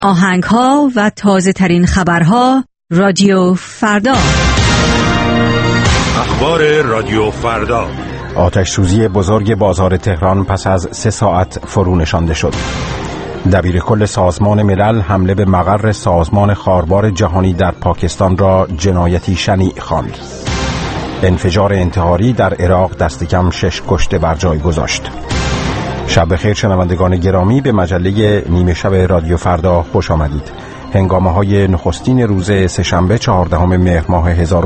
آهنگ‌ها و تازه‌ترین خبرها رادیو فردا. اخبار رادیو فردا. آتش سوزی بزرگ بازار تهران پس از 3 ساعت فرو نشانده شد. دبیرکل سازمان ملل حمله به مقر سازمان خاربار جهانی در پاکستان را جنایتی شنیع خواند. انفجار انتحاری در عراق دست کم 6 کشته بر جای گذاشت. شب بخیر شنوندگان گرامی، به مجله نیمه شب رادیو فردا خوش آمدید. هنگامه‌های نخستین روز سه‌شنبه 14 مهر ماه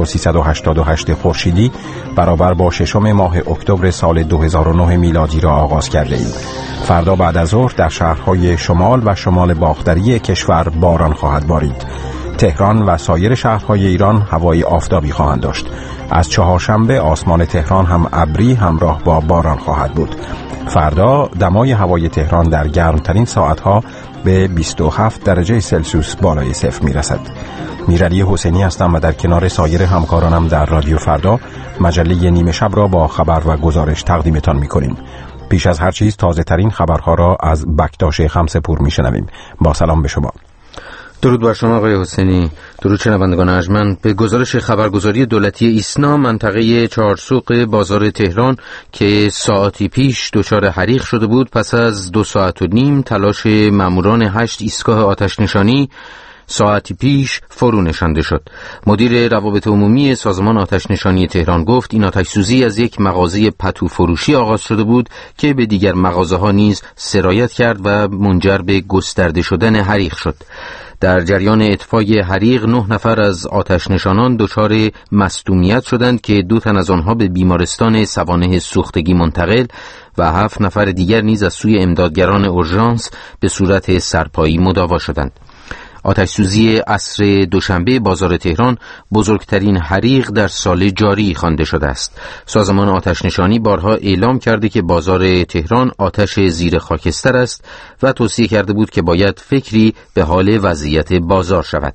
1388 خورشیدی برابر با 6 ماه اکتبر سال 2009 میلادی را آغاز کرده ایم. فردا بعد از ظهر در شهرهای شمال و شمال باختری کشور باران خواهد بارید. تهران و سایر شهرهای ایران هوای آفتابی خواهند داشت. از چهارشنبه آسمان تهران هم ابری همراه با باران خواهد بود. فردا دمای هوای تهران در گرمترین ساعتها به 27 درجه سلسیوس بالای صفر میرسد. میرعلی حسینی هستم و در کنار سایر همکارانم در رادیو فردا مجله نیمه شب را با خبر و گزارش تقدیمتان میکنیم. پیش از هر چیز تازه ترین خبرها را از بکتاش خمسه‌پور میشنویم. با سلام به شما. درود بر شما آقای حسینی. درود شنوندگان ارجمند. به گزارش خبرگزاری دولتی ایسنا، منطقه چهارسوق بازار تهران که ساعتی پیش دچار حریق شده بود، پس از 2 ساعت و نیم تلاش ماموران 8 ایستگاه آتش نشانی ساعتی پیش فرو نشانده شد. مدیر روابط عمومی سازمان آتش نشانی تهران گفت این آتش سوزی از یک مغازه پتو فروشی آغاز شده بود که به دیگر مغازه ها نیز سرایت کرد و منجر به گسترده شدن حریق شد. در جریان اطفای حریق 9 نفر از آتش نشانان دچار مصدومیت شدند که 2 تن از آنها به بیمارستان سوانح سوختگی منتقل و 7 نفر دیگر نیز از سوی امدادگران اورژانس به صورت سرپایی مداوا شدند. آتش سوزی عصر دوشنبه بازار تهران بزرگترین حریق در سال جاری خوانده شده است. سازمان آتش نشانی بارها اعلام کرده که بازار تهران آتش زیر خاکستر است و توصیه کرده بود که باید فکری به حال وضعیت بازار شود.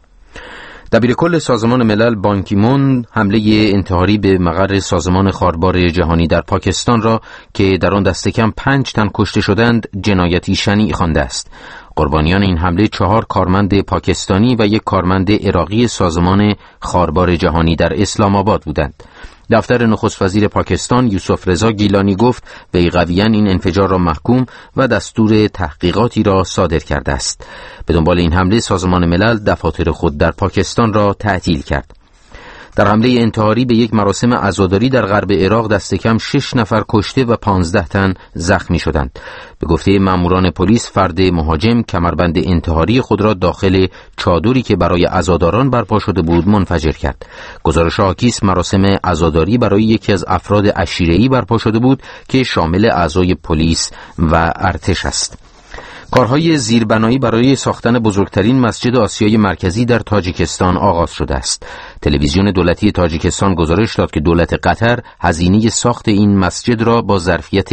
دبیرکل سازمان ملل بان کی مون حمله انتحاری به مقر سازمان خاربار جهانی در پاکستان را که در آن دست کم 5 تن کشته شدند جنایتی شنیع خوانده است. قربانیان این حمله 4 کارمند پاکستانی و 1 کارمند عراقی سازمان خاربار جهانی در اسلام آباد بودند. دفتر نخست وزیر پاکستان یوسف رضا گیلانی گفت بیقویاً این انفجار را محکوم و دستور تحقیقاتی را صادر کرده است. به دنبال این حمله سازمان ملل دفاتر خود در پاکستان را تعطیل کرد. در حمله انتحاری به یک مراسم عزاداری در غرب عراق دست کم 6 نفر کشته و 15 تن زخمی شدند. به گفته ماموران پلیس، فرد مهاجم کمربند انتحاری خود را داخل چادری که برای عزاداران برپا شده بود منفجر کرد. گزارش حاکیست مراسم عزاداری برای یکی از افراد عشیره‌ای برپا شده بود که شامل اعضای پلیس و ارتش است. کارهای زیربنایی برای ساختن بزرگترین مسجد آسیای مرکزی در تاجیکستان آغاز شده است. تلویزیون دولتی تاجیکستان گزارش داد که دولت قطر هزینه ساخت این مسجد را با ظرفیت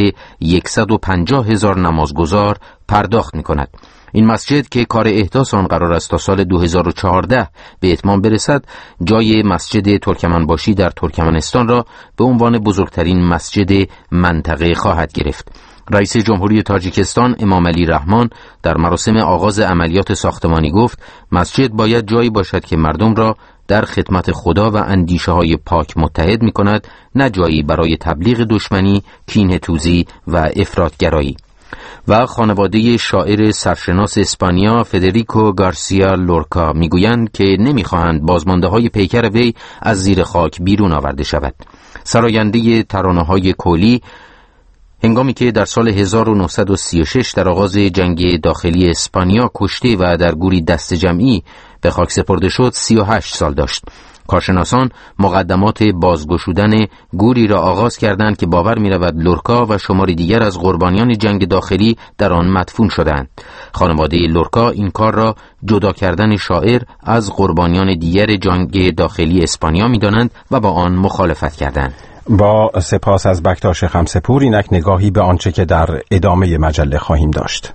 150,000 نمازگزار پرداخت می‌کند. این مسجد که کار احداث آن قرار است تا سال 2014 به اتمام برسد، جای مسجد ترکمنباشی در ترکمنستان را به عنوان بزرگترین مسجد منطقه خواهد گرفت. رئیس جمهوری تاجیکستان امام علی رحمان در مراسم آغاز عملیات ساختمانی گفت مسجد باید جایی باشد که مردم را در خدمت خدا و اندیشه‌های پاک متحد می‌کند، نه جایی برای تبلیغ دشمنی، کینه‌توزی و افراط‌گرایی. و خانواده شاعر سرشناس اسپانیا فدریکو گارسیا لورکا میگویند که نمیخواهند بازمانده‌های پیکر وی از زیر خاک بیرون آورده شود. سراینده ترانه‌های کولی هنگامی که در سال 1936 در آغاز جنگ داخلی اسپانیا کشته و در گوری دست جمعی به خاک سپرده شد 38 سال داشت. کارشناسان مقدمات بازگشودن گوری را آغاز کردند که باور می‌رود لورکا و شماری دیگر از قربانیان جنگ داخلی در آن مدفون شدند. خانواده لورکا این کار را جدا کردن شاعر از قربانیان دیگر جنگ داخلی اسپانیا می‌دانند و با آن مخالفت کردند. با سپاس از بکتاش خمسه‌پور، اینک نگاهی به آنچه که در ادامه مجله خواهیم داشت.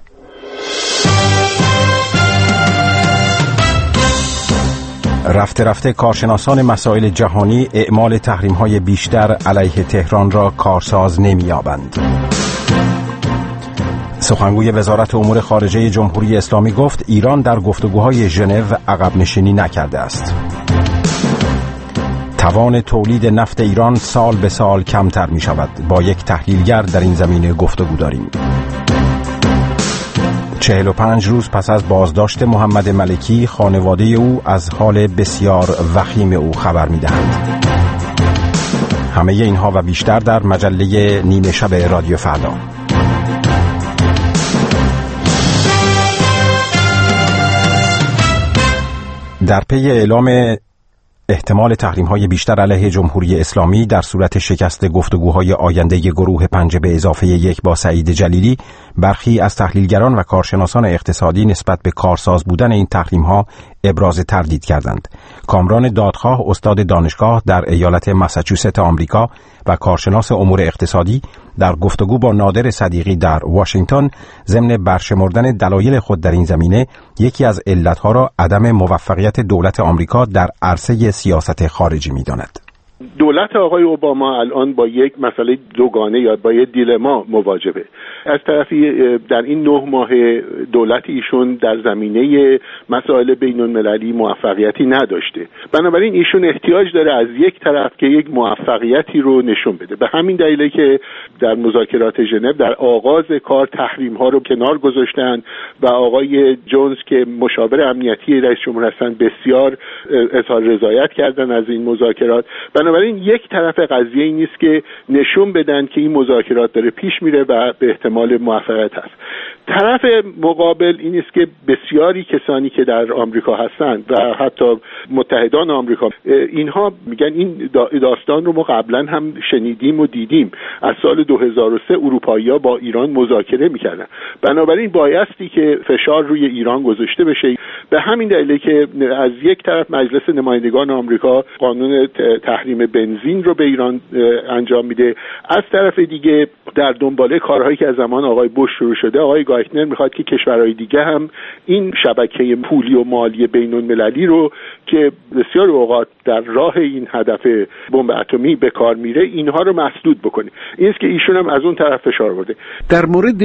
رفته رفته کارشناسان مسائل جهانی اعمال تحریم‌های بیشتر علیه تهران را کارساز نمی‌یابند. سخنگوی وزارت امور خارجه جمهوری اسلامی گفت ایران در گفتگوهای ژنو عقب نشینی نکرده است. توان تولید نفت ایران سال به سال کمتر می شود. با یک تحلیلگر در این زمینه گفتگو داریم. 45 روز پس از بازداشت محمد ملکی، خانواده او از حال بسیار وخیم او خبر می دهند. همه اینها و بیشتر در مجله نیمه شب رادیو فردا. در پی اعلام احتمال تحریم‌های بیشتر علیه جمهوری اسلامی در صورت شکست گفتگوهای آینده گروه 5+1 با سعید جلیلی، برخی از تحلیلگران و کارشناسان اقتصادی نسبت به کارساز بودن این تحریم‌ها ابراز تردید کردند. کامران دادخواه، استاد دانشگاه در ایالت ماساچوست آمریکا و کارشناس امور اقتصادی، در گفتگو با نادر صدیقی در واشنگتن ضمن برشمردن دلایل خود در این زمینه، یکی از علتها را عدم موفقیت دولت آمریکا در عرصه سیاست خارجی می‌داند. دولت آقای اوباما الان با یک مسئله دوگانه یا با یک دیلما مواجهه. از طرفی در این 9 ماه دولت ایشون در زمینه مسائل بین‌المللی موفقیتی نداشته. بنابراین ایشون احتیاج داره از یک طرف که یک موفقیتی رو نشون بده. به همین دلیله که در مذاکرات ژنو در آغاز کار تحریم ها رو کنار گذاشتن و آقای جونز که مشاور امنیتی رئیس جمهور هستند بسیار اظهار رضایت کردن از این مذاکرات. بنابراین یک طرف قضیه این نیست که نشون بدن که این مذاکرات داره پیش میره و به احتمال موفقیت هست. طرف مقابل این است که بسیاری کسانی که در آمریکا هستند و حتی متحدان آمریکا، اینها میگن این داستان رو ما قبلا هم شنیدیم و دیدیم. از سال 2003 اروپایی‌ها با ایران مذاکره میکردن. بنابراین بایستی که فشار روی ایران گذاشته بشه. به همین دلیله که از یک طرف مجلس نمایندگان آمریکا قانون تحریم بنزین رو به ایران انجام میده، از طرف دیگه در دنباله کارهایی که از زمان آقای بوش شروع شده، آقای گایتنر میخواد که کشورهای دیگه هم این شبکه پولی و مالی بین‌المللی رو که بسیار اوقات در راه این هدف بمب اتمی به کار میره، اینها رو مسدود بکنه. این است که ایشون هم از اون طرف فشار آورده. در مورد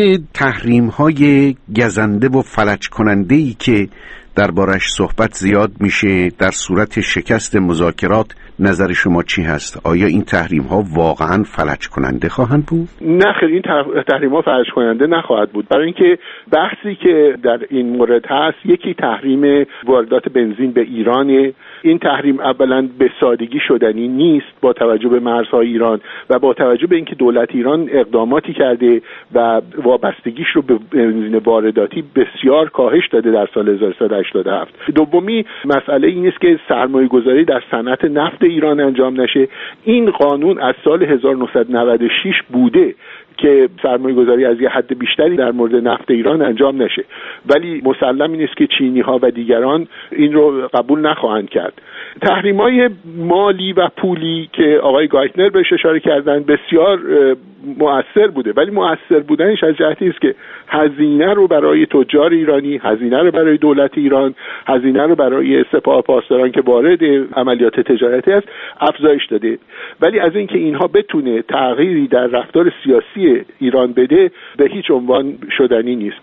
تحریم‌های گزنده و فلج کننده‌ای که دربارش صحبت زیاد میشه در صورت شکست مذاکرات، نظر شما چی هست؟ آیا این تحریم ها واقعا فلج کننده خواهند بود؟ نه خیر، این تحریم ها فلج کننده نخواهد بود. برای اینکه بحثی که در این مورد هست، یکی تحریم واردات بنزین به ایرانه. این تحریم اولا به سادگی شدنی نیست با توجه به مرزهای ایران و با توجه به اینکه دولت ایران اقداماتی کرده و وابستگیش رو به بنزین وارداتی بسیار کاهش داده در سال 1387. دومی مسئله این است که سرمایه‌گذاری در صنعت نفت ایران انجام نشه. این قانون از سال 1996 بوده که سرمایه‌گذاری از یه حد بیشتری در مورد نفت ایران انجام نشه، ولی مسلم این است که چینی‌ها و دیگران این رو قبول نخواهند کرد. تحریم‌های مالی و پولی که آقای گایتنر بهش اشاره کردن بسیار مؤثر بوده، ولی مؤثر بودنش از جهتی است که هزینه رو برای تجار ایرانی، هزینه رو برای دولت ایران، هزینه رو برای سپاه پاسداران که وارد عملیات تجارتی است افزایش داده. ولی از اینکه اینها بتونه تغییری در رفتار سیاسی ایران بده به هیچ عنوان شدنی نیست.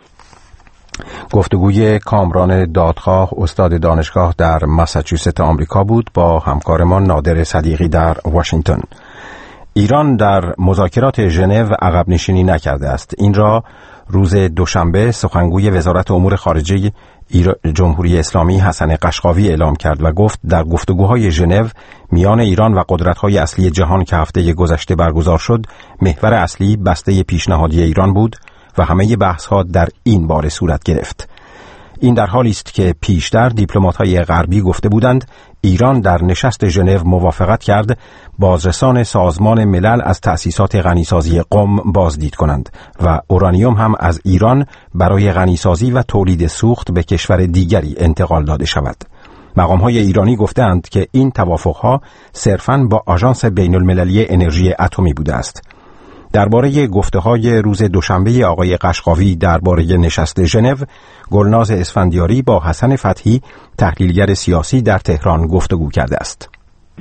گفتگوی کامران دادخواه، استاد دانشگاه در ماساچوست آمریکا بود با همکارمان نادر صدیقی در واشنگتن. ایران در مذاکرات ژنو عقب نشینی نکرده است. این را روز دوشنبه سخنگوی وزارت امور خارجه جمهوری اسلامی حسن قشقاوی اعلام کرد و گفت در گفتگوهای ژنو میان ایران و قدرت‌های اصلی جهان که هفته گذشته برگزار شد، محور اصلی بسته پیشنهادی ایران بود و همه بحث‌ها در این باره صورت گرفت. این در حالی است که پیشتر دیپلمات‌های غربی گفته بودند ایران در نشست ژنو موافقت کرد بازرسان سازمان ملل از تأسیسات غنیسازی قم بازدید کنند و اورانیوم هم از ایران برای غنیسازی و تولید سوخت به کشور دیگری انتقال داده شود. مقام‌های ایرانی گفتند که این توافق‌ها صرفاً با آژانس بین‌المللی انرژی اتمی بوده است. درباره گفته‌های روز دوشنبه آقای قشقاوی درباره نشست ژنو، گلناز اسفندیاری با حسن فتحی تحلیلگر سیاسی در تهران گفتگو کرده است.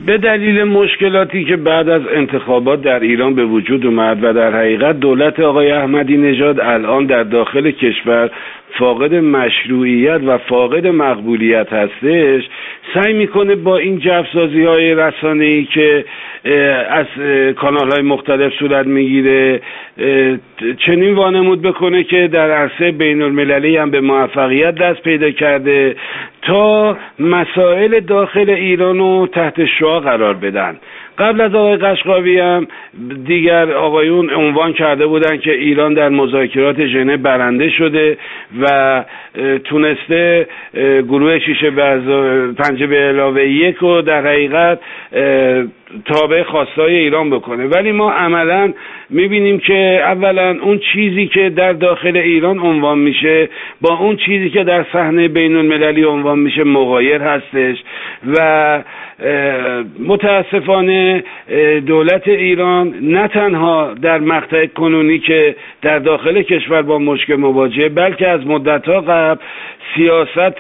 به دلیل مشکلاتی که بعد از انتخابات در ایران به وجود اومد و در حقیقت دولت آقای احمدی نژاد الان در داخل کشور فاقد مشروعیت و فاقد مقبولیت هستش، سعی میکنه با این جفسازی‌های رسانه‌ای که از کانال‌های مختلف صورت میگیره چنین وانمود بکنه که در عرصه بین‌المللی هم به موفقیت دست پیدا کرده تا مسائل داخل ایران رو تحت شعاع قرار بدن. قبل از آقای قشقاوی هم دیگر آقایون عنوان کرده بودن که ایران در مذاکرات ژنو برنده شده و تونسته گروه 6 5 به علاوه 1 رو در حقیقت تابع خواستای ایران بکنه. ولی ما عملا میبینیم که اولا اون چیزی که در داخل ایران عنوان میشه با اون چیزی که در صحنه بین المللی عنوان میشه مغایر هستش و متاسفانه دولت ایران نه تنها در مقطع کنونی که در داخل کشور با مشکل مواجهه، بلکه از مدت‌ها قبل سیاست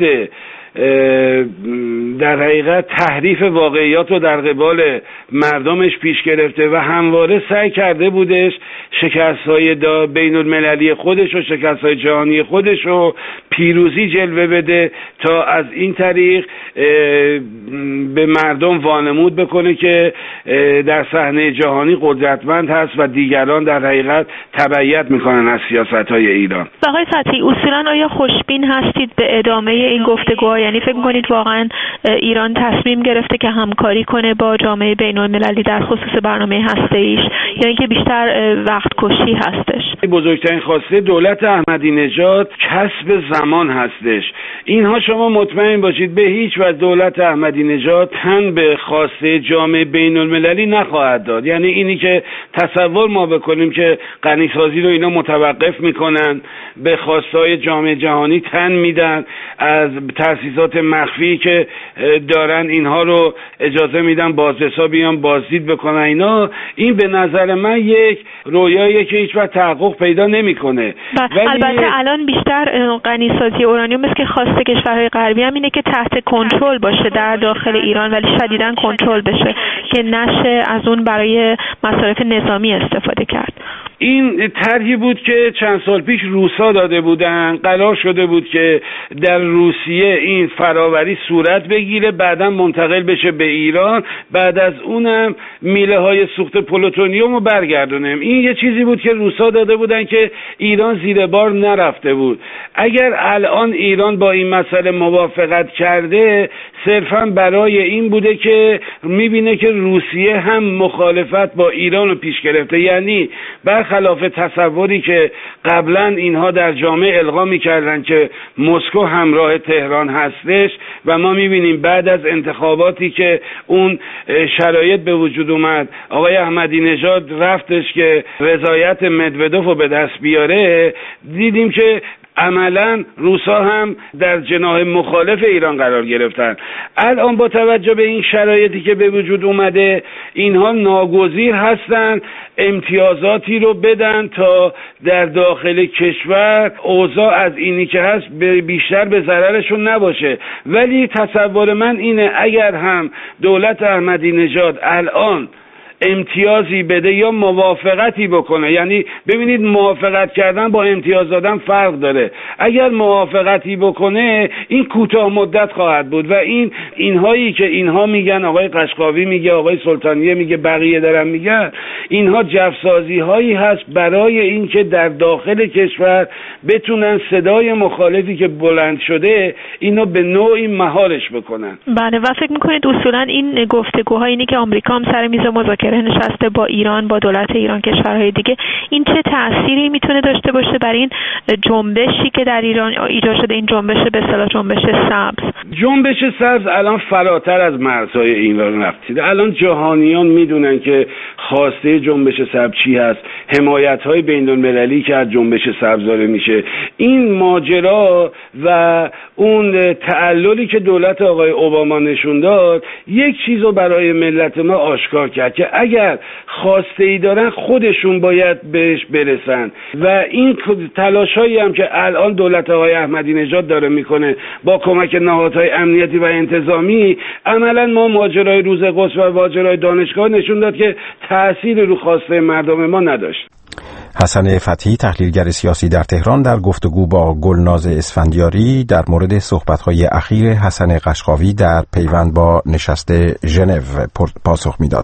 در حقیقت تحریف واقعیات رو در قبال مردمش پیش گرفته و همواره سعی کرده بودش شکست‌های بین المللی خودش و شکست‌های جهانی خودش رو پیروزی جلوه بده تا از این طریق به مردم وانمود بکنه که در صحنه جهانی قدرتمند هست و دیگران در حقیقت تبعیت میکنن از سیاست‌های ایران. آقای فتحی، اصولاً آیا خوشبین هستید به ادامه این گفتگوها؟ یعنی فکر می‌کنید واقعاً ایران تصمیم گرفته که همکاری کنه با جامعه بین‌المللی در خصوص برنامه هسته‌ایش یا اینکه بیشتر وقت کشی هستش؟ بزرگترین خواسته دولت احمدی نژاد کسب زمان هستش. اینها شما مطمئن باشید به هیچ وجه دولت احمدی نژاد تن به خواسته جامعه بین‌المللی نخواهد داد. یعنی اینی که تصور ما بکنیم که غنیسازی رو اینا متوقف میکنن، به خواستهای جامعه جهانی تن میدن، از تأسیسات مخفی که دارن اینها رو اجازه میدن بازرسا بیان بازدید بکنن، این به نظر من یک رویاییه که هیچ وقت تحقق پیدا نمیکنه. البته الان بیشتر غنیسازی اورانیوم است که خواسته کشورهای غربی هم اینه که تحت کنترل باشه در داخل ایران، ولی شدیداً کنترل بشه که نشه از اون برای مصارف نظامی استفاده کرد. این طرحی بود که چند سال پیش روسا داده بودن، قرار شده بود که در روسیه این فراوری صورت بگیره، بعداً منتقل بشه به ایران، بعد از اونم میله های سوخت پلوتونیوم رو برگردونیم. این یه چیزی بود که روسا داده بودن که ایران زیر بار نرفته بود. اگر الان ایران با این مسئله موافقت کرده صرفاً برای این بوده که میبینه که روسیه هم مخالفت با ایران رو پیش گرفته، یعنی برخلاف تصوری که قبلا اینها در جامعه القا میکردن که مسکو همراه تهران هستش و ما میبینیم بعد از انتخاباتی که اون شرایط به وجود اومد آقای احمدی نژاد رفتش که رضایت مدودوف رو به دست بیاره، دیدیم که عملا روسا هم در جناح مخالف ایران قرار گرفتن. الان با توجه به این شرایطی که به وجود اومده اینها ناگزیر هستن امتیازاتی رو بدن تا در داخل کشور اوضاع از اینی که هست بیشتر به ضررشون نباشه. ولی تصور من اینه اگر هم دولت احمدی نژاد الان امتیازی بده یا موافقتی بکنه، یعنی ببینید موافقت کردن با امتیاز دادن فرق داره، اگر موافقتی بکنه این کوتاه مدت خواهد بود و اینهایی که اینها میگن، آقای قشقاوی میگه، آقای سلطانیه میگه، بقیه دارن میگن، اینها جفسازی هایی هست برای اینکه در داخل کشور بتونن صدای مخالفی که بلند شده اینو به نوعی مهارش بکنن. بله، و فکر میکنید اصولا این گفتگوها اینی که آمریکا هم سر میز مذاکره نشسته با ایران، با دولت ایران، کشورهای دیگه، این چه تأثیری میتونه داشته باشه برای این جنبشی که در ایران ایجاد شده، این جنبش به اصطلاح جنبش سبز؟ جنبش سبز الان فراتر از مرزهای ایران رفتیده. الان جهانیان میدونن که خواسته جنبش سبز چی هست، حمایت‌های بین‌المللی که از جنبش سبز داره میشه. این ماجرا و اون تعللی که دولت آقای اوباما نشون داد یک چیزو برای ملت ما آشکار کرد که اگر خواسته ای دارن خودشون باید بهش برسن و این تلاشایی هم که الان دولت آقای احمدی نژاد داره میکنه با کمک نهادهای امنیتی و انتظامی، عملا ما ماجرای روز قدس و ماجرای دانشگاه نشون داد که تأثیر رو خواسته مردم ما نداشت. حسن فتحی، تحلیلگر سیاسی در تهران، در گفتگو با گلناز اسفندیاری در مورد صحبت‌های اخیر حسن قشقاوی در پیوند با نشست ژنو پاسخ می‌داد.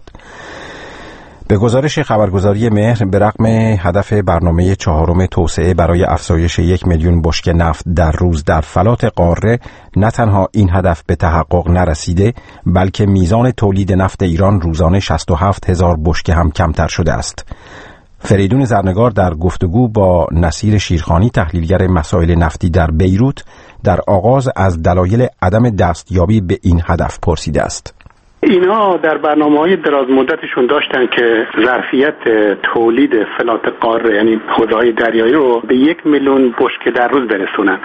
به گزارش خبرگزاری مهر، به رغم هدف برنامه 4 توسعه برای افزایش 1 میلیون بشکه نفت در روز در فلات قاره، نه تنها این هدف به تحقق نرسیده، بلکه میزان تولید نفت ایران روزانه 67,000 بشکه هم کمتر شده است. فریدون زرنگار در گفتگو با نصیر شیرخانی، تحلیلگر مسائل نفتی در بیروت، در آغاز از دلایل عدم دستیابی به این هدف پرسیده است. اینا در برنامه‌های دراز مدتشون داشتن که ظرفیت تولید فلات قاره، یعنی حوضه‌های دریایی رو به 1 میلیون بشکه در روز برسونن.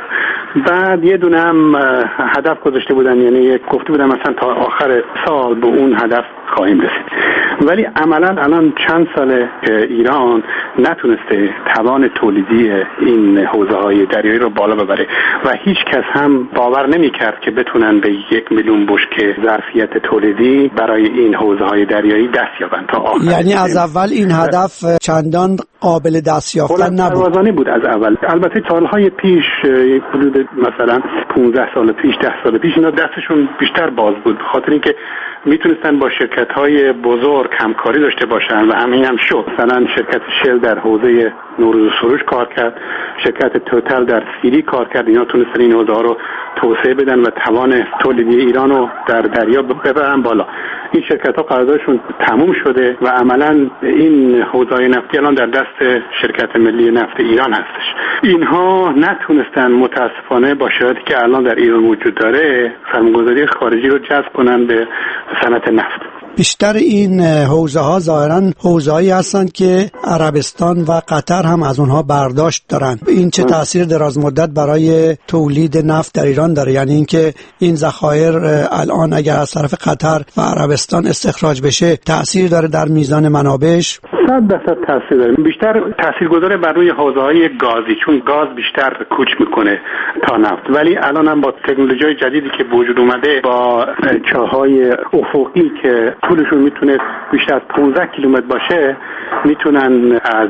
بعد یه دونه هم هدف گذاشته بودن، یعنی گفته بودن مثلا تا آخر سال به اون هدف خواهیم رسید. ولی عملاً الان چند ساله که ایران نتونسته توان تولیدی این حوضه‌های دریایی رو بالا ببره و هیچ کس هم باور نمی‌کرد که بتونن به 1 میلیون بشکه ظرفیت تولیدی برای این حوضه‌های دریایی دست یابن تا آخر. یعنی از اول این هدف چندان قابل دست یافتن نبود. بود از اول. البته سالهای پیش، حدود مثلا 15 سال پیش، 10 سال پیش، اینا دستشون بیشتر باز بود، به خاطر اینکه میتونستن با شرکت‌های بزرگ همکاری داشته باشن و همین هم شد. مثلا شرکت شل در حوزه نوروز سروش کار کرد، شرکت توتال در سیری کار کرد. اینا تونستن این حوزه‌ها رو توسعه بدن و توان تولیدی ایران رو در دریا ببرن بالا. این شرکت‌ها قراردادشون تموم شده و عملاً این حوزه‌های نفتی الان در دست شرکت ملی نفت ایران هستش. اینها نتونستن متاسفانه با شرایطی که الان در ایران وجود داره سرمایه‌گذاری خارجی رو جذب کنن به صنعت نفت. بیشتر این حوزه‌ها ظاهراً حوزه‌هایی هستند که عربستان و قطر هم از اونها برداشت دارن. این چه تأثیر دراز مدت برای تولید نفت در ایران داره؟ یعنی اینکه این ذخایر الان اگر از طرف قطر و عربستان استخراج بشه تأثیر داره در میزان منابعش؟ 100% تأثیر داره. بیشتر تاثیرگذار بر روی حوزه‌های گازی، چون گاز بیشتر کوچ میکنه تا نفت. ولی الان هم با تکنولوژی جدیدی که به وجود اومده، با چاهای افقی که طولشون میتونه بیشتر از 15 کیلومتر باشه، میتونن از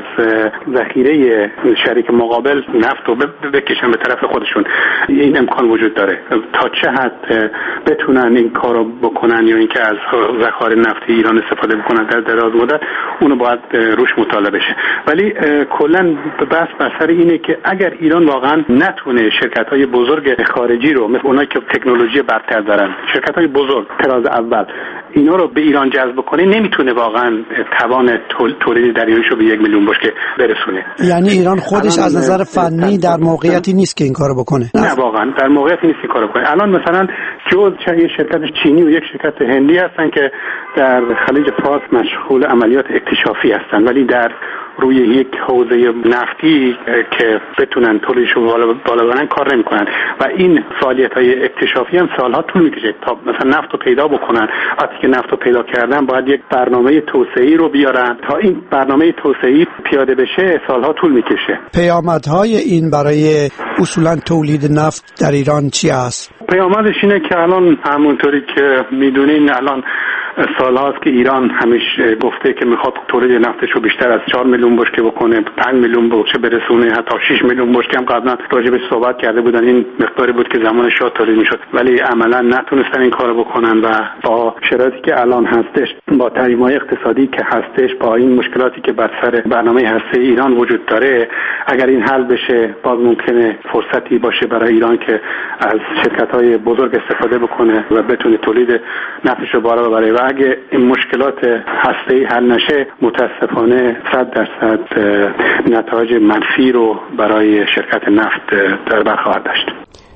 ذخیره شریک مقابل نفت رو بکشن به طرف خودشون. این امکان وجود داره. تا چه حد بتونن این کارو بکنن یا اینکه از ذخایر نفتی ایران استفاده بکنن در دراز مدت، اونو باید روش مطالعه بشه. ولی کلا بحث بر سر اینه که اگر ایران واقعا نتونه شرکت‌های بزرگ خارجی رو، مثل اونایی که تکنولوژی برتر دارن، شرکت‌های بزرگ تراز اول، اینا رو به ایران جذب کنه، نمیتونه واقعا توان تولید دریاییش رو به 1 میلیون بشکه برسونه. یعنی ایران خودش از نظر فنی در موقعیتی نیست که این کارو بکنه. نه واقعا در موقعیتی نیست این کارو بکنه. الان مثلا یه شرکت چینی و یک شرکت هندی هستن که در خلیج فارس مشغول عملیات اکتشافی هستن، ولی در روی یک حوزه نفتی که بتونن تولیدش رو بالا ببرن کار نمی‌کنن و این فعالیت‌های اکتشافی هم سالها طول می‌کشه تا مثلا نفت رو پیدا بکنن. وقتی که نفت رو پیدا کردن باید یک برنامه توسعه‌ای رو بیارن. تا این برنامه توسعه‌ای پیاده بشه سالها طول می‌کشه. پیامدهای این برای اصولاً تولید نفت در ایران چی است؟ پیامدش اینه که الان همونطوری که می‌دونین الان سال‌هاست که ایران همیشه گفته که میخواد تولید نفتش رو بیشتر از 4 میلیون بشکه بکنه، 5 میلیون بشکه برسونه، حتی 6 میلیون بشکه هم قبلا راجعش صحبت کرده بودن. این مقداری بود که زمان شاه تولید میشد، ولی عملا نتونستن این کارو بکنن و با شرایطی که الان هستش، با تحریم‌های اقتصادی که هستش، با این مشکلاتی که بر سر برنامه هسته‌ای ایران وجود داره، اگر این حل بشه باز ممکنه فرصتی باشه برای ایران که از شرکت‌های بزرگ استفاده بکنه و بتونه تولید نفتش رو بالا ببره. اگه این مشکلات هسته‌ای حل نشه، متاسفانه 100% نتایج منفی رو برای شرکت نفت در بر خواهد داشت.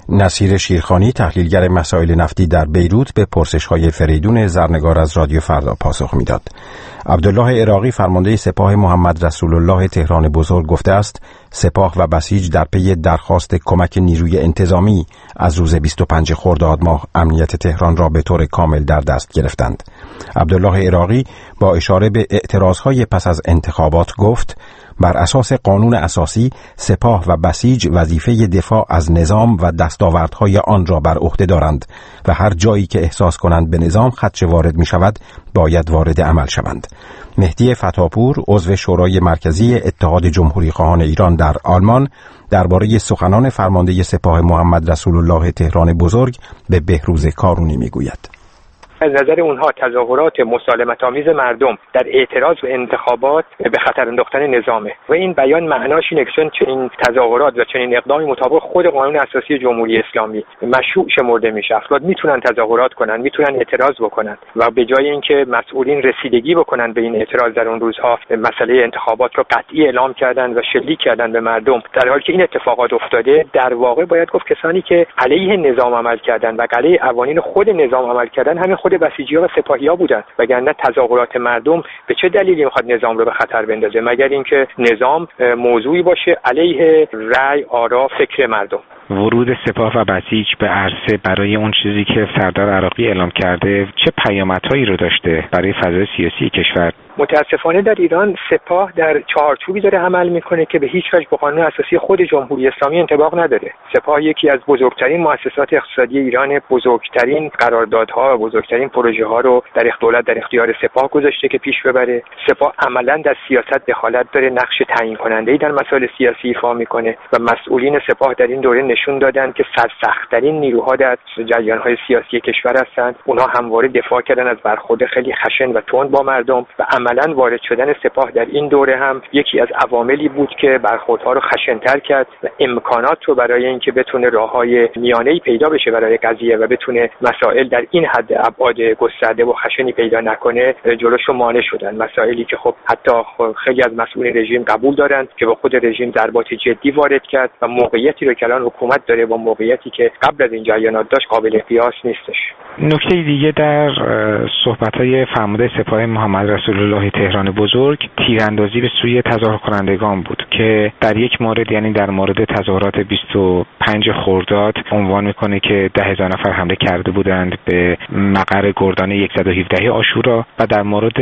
نصیر شیرخانی تحلیلگر مسائل نفتی در بیروت به پرسش‌های فریدون زرنگار از رادیو فردا پاسخ می‌داد. عبدالله عراقی فرمانده سپاه محمد رسول الله تهران بزرگ گفته است سپاه و بسیج در پی درخواست کمک نیروی انتظامی از روز 25 خرداد ماه امنیت تهران را به طور کامل در دست گرفتند. عبدالله عراقی با اشاره به اعتراضهای پس از انتخابات گفت بر اساس قانون اساسی سپاه و بسیج وظیفه دفاع از نظام و دستاوردهای آن را بر عهده دارند و هر جایی که احساس کنند به نظام خدشه وارد می شود باید وارد عمل شوند. مهدی فتاپور عضو شورای مرکزی اتحاد جمهوری خواهان ایران در آلمان درباره سخنان فرمانده سپاه محمد رسول الله تهران بزرگ به بهروز کارونی می گوید. از نظر اونها تظاهرات مسالمت‌آمیز مردم در اعتراض به انتخابات به خطر انداختن نظامه و این بیان معناش اینه که چنین تظاهرات و چنین اقدامی مطابق خود قانون اساسی جمهوری اسلامی مشروع شمرده میشه. افراد میتونن تظاهرات کنن، میتونن اعتراض بکنن و به جای اینکه مسئولین رسیدگی بکنن به این اعتراض در اون روزها مسئله انتخابات رو قطعی اعلام کردن و شلیک کردن به مردم، در حالی که این اتفاقات افتاده در واقع باید گفت کسانی که علیه نظام عمل کردن و علیه قوانین خود نظام عمل کردن همین خود بسیجی‌ها و سپاهی‌ها بودن، وگرنه تظاهرات مردم به چه دلیلی میخواد نظام رو به خطر بندازه مگر اینکه نظام موضوعی باشه علیه رأی، آرا، فکر مردم. ورود سپاه و بسیج به عرصه برای اون چیزی که سردار عراقی اعلام کرده چه پیامدهایی رو داشته برای فضای سیاسی کشور؟ متاسفانه در ایران سپاه در چارچوبی داره عمل میکنه که به هیچ وجه با قانون اساسی خود جمهوری اسلامی انطباق نداره. سپاه یکی از بزرگترین مؤسسات اقتصادی ایران، بزرگترین قراردادها و بزرگترین پروژه ها رو در دولت در اختیار سپاه گذاشته که پیش ببره. سپاه عملاً در سیاست دخالت داره، نقش تعیین کننده‌ای در مسائل سیاسی ایفا میکنه و مسئولین سپاه در این دوره نشون دادن که سرسخت‌ترین نیروها در جریان‌های سیاسی کشور هستند. اونها همواره دفاع کردن از برخورد خیلی خشن و تند با مردم و عملاً وارد شدن سپاه در این دوره هم یکی از عواملی بود که برخوردها رو خشن‌تر کرد و امکانات رو برای اینکه بتونه راه‌های میانه‌ای پیدا بشه برای قضیه و بتونه مسائل در این حد ابعاد گسترده و خشنی پیدا نکنه جلوش رو مانع شدن. مسائلی که خب حتی خیلی از مسئولین رژیم قبول دارن که با خود رژیم ضربات جدی وارد کرد و موقعیتی رو که الان حکومت داره با موقعیتی که قبل از این جریانات داشت قابل قیاس نیستش. نکته دیگه در صحبت‌های فرمانده سپاه محمد رسول الله تهران بزرگ تیراندازی به سوی تظاهر کنندگان بود که در یک مورد، یعنی در مورد تظاهرات 25 خرداد عنوان میکنه که 10,000 نفر حمله کرده بودند به مقر گردان 117 عاشورا و در مورد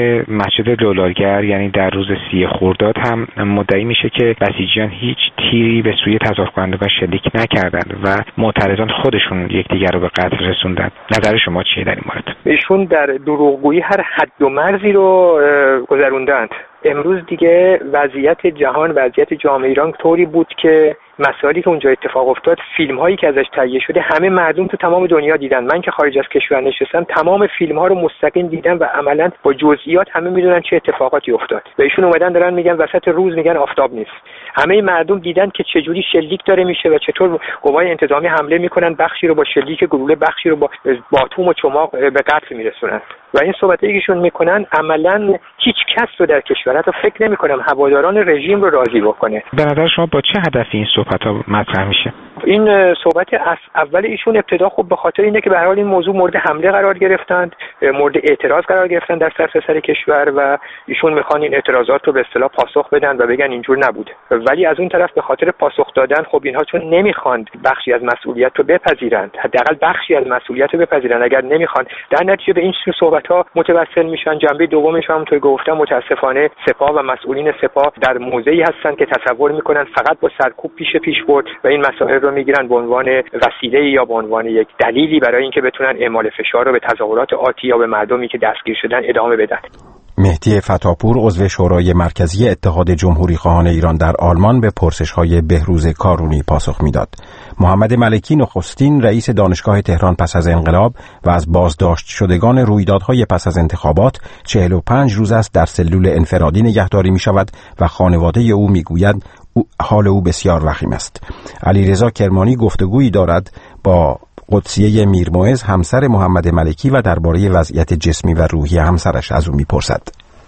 مسجد دلارگر یعنی در روز 30 خرداد هم مدعی میشه که بسیجیان هیچ تیری به سوی تظاهر کنندگان شلیک نکردند و معترضان خودشون یکدیگر رو به قتل رسوندند. نظر شما چیه در این مورد؟ ایشون در دروغگویی هر حد و مرزی رو گذروندند. امروز دیگه وضعیت جهان، وضعیت جامعه ایران طوری بود که مسائلی که اونجا اتفاق افتاد، فیلم هایی که ازش تهیه شده همه مردم تو تمام دنیا دیدن. من که خارج از کشور نشستم تمام فیلم ها رو مستقیم دیدم و عملا با جزئیات همه میدونن چه اتفاقاتی افتاد. و ایشون اومدن دارن میگن وسط روز میگن آفتاب نیست. همه مردم دیدن که چه جوری شلیک داره میشه و چطور قوای انتظامی حمله میکنن، بخشی رو با شلیک گلوله، بخشی رو با باتوم و چماق به قتل میرسونن. و این صحبتایی که ایشون میکنن عملا هیچ کس رو در کشور حتی فکر نمیکنم هواداران رژیم رو راضی بکنه. به نظر شما با چه هدفی این صحبت‌ها مطرح میشه؟ این صحبت اول ایشون ابتدا خب به خاطر اینه که به هر حال این موضوع مورد حمله قرار گرفتند، مورد اعتراض قرار گرفتن در سرتاسر کشور و ایشون میخوان این اعتراضات رو به اصطلاح پاسخ بدن و بگن اینجور نبوده. ولی از اون طرف به خاطر پاسخ دادن خب اینها چون نمیخوان بخشی از مسئولیت رو بپذیرند، حداقل بخشی از مسئولیت رو بپذیرند، اگر نمیخوان در نتیجه به این صحبت‌ها متوسل میشن. جنبه دومش هم همونطور گفتم متاسفانه سپاه و مسئولین سپاه در موضعی هستن که تصور میکنن فقط با سرکوب پیش برد و این مسائل رو میگیرن به عنوان وسیله یا به عنوان یک دلیلی برای اینکه بتونن اعمال فشار رو به تظاهرات آتی یا به مردمی که دستگیر شدن ادامه بدن. مهدی فتاپور عضو شورای مرکزی اتحاد جمهوری خواهان ایران در آلمان به پرسش‌های بهروز کارونی پاسخ میداد. محمد ملکی نخستین رئیس دانشگاه تهران پس از انقلاب و از بازداشت شدگان رویدادهای پس از انتخابات 45 روز است در سلول انفرادی نگهداری می شود و خانواده او می گوید حال او بسیار وخیم است. علیرضا کرمانی گفتگویی دارد با قدسیه میرموعظ همسر محمد ملکی و درباره وضعیت جسمی و روحی همسرش از او میپرسد.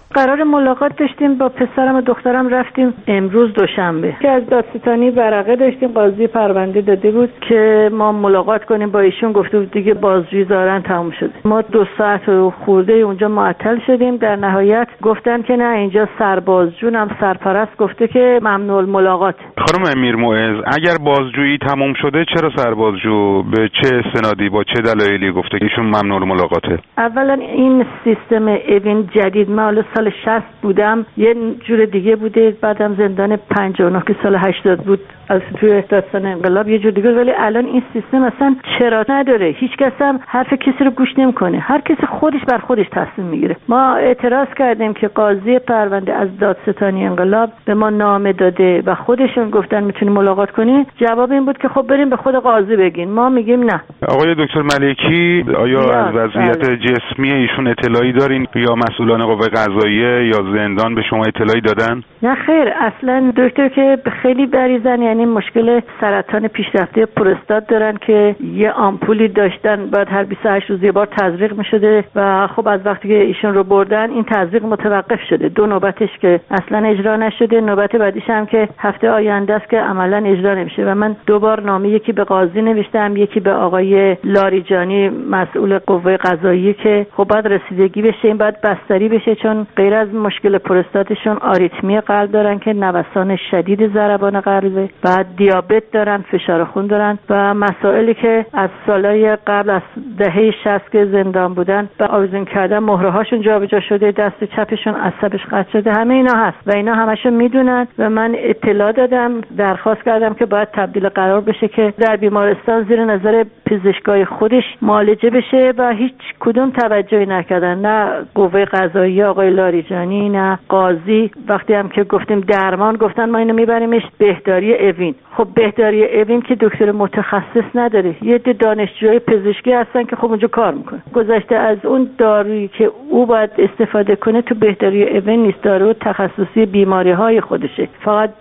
قرار ملاقات داشتیم با پسرم و دخترم، رفتیم امروز دوشنبه که از دادستانی ورقه داشتیم، قاضی پرونده داده بود که ما ملاقات کنیم با ایشون. گفته بود دیگه بازجویی ظاهرا تموم شده. ما 2 ساعت و خورده اونجا معطل شدیم. در نهایت گفتن که نه، اینجا سربازجونم سرپرست گفته که ممنوع الملاقات. خانم امیرموعظ، اگر بازجویی تموم شده چرا سربازجو به چه استنادی با چه دلایلی گفته که ایشون ممنوع الملاقاته؟ اولا این سیستم اوین جدید، من حالا سال 60 بودم یه جور دیگه بوده، بعدم زندان 59 که سال 80 بود از توی داستان انقلاب یه جور دیگه، ولی الان این سیستم اصلا چرا نداره. هیچ کس هم حرف کسی رو گوش نمیکنه، هر کسی خودش بر خودش تصمیم میگیره. ما اعتراض کردیم که قاضی پرونده از دادستانی انقلاب به ما نامه داده و خودشون گفتن میتونی ملاقات کنی. جواب این بود که خب بریم به خود قاضی بگین. ما میگیم نه. آقای دکتر ملکی، آیا از وضعیت جسمی ایشون اطلاعی دارین یا مسئولان قوه قضاییه یا زندان به شما اطلاعی دادن؟ نه خیر، اصلا دکتر که خیلی بریزن، یعنی مشکل سرطان پیشرفته پروستات دارن که یه آمپولی داشتن بعد هر 28 روز یه بار تزریق میشده و خب از وقتی که ایشون رو بردن این تزریق متوقف شده. 2 نوبتش که اصلا اجرا نشده، نوبت بعدیش هم که هفته آینده است که عملا اجرا نمیشه و من 2 بار نامه، یکی به قاضی نوشتم، یکی به آقای لاریجانی مسئول قوه قضاییه که خب باید رسیدگی بشه، این باید بستری بشه، چون غیر از مشکل پروستاتشون آریتمی قلب دارن که نوسان شدید ضربان قلبه، بعد دیابت دارن، فشار خون دارن و مسائلی که از سالهای قبل از دهه 60 که زندان بودن و آویزون کردن مهره هاشون جابجا شده، دست چپشون عصبش قطع شده، همه اینا هست و اینا همشون میدونن و من اطلاع دادم، درخواست کردم که باید تبدیل قرار بشه که در بیمارستان زیر نظر پزشکای خودش معالجه بشه و هیچ کدوم توجهی نکردن، نه قوه قضاییه آقای لاریجانی نه قاضی. وقتی هم که گفتیم درمان، گفتن ما اینو میبریمش بهداری اوین. خب بهداری اوین که دکتر متخصص نداره، یه عده دانشجوی پزشکی هستن که خب اونجا کار میکنه. گذشته از اون دارویی که او باید استفاده کنه تو بهداری اوین نیست، دارو تخصصی بیماری های خودشه. فقط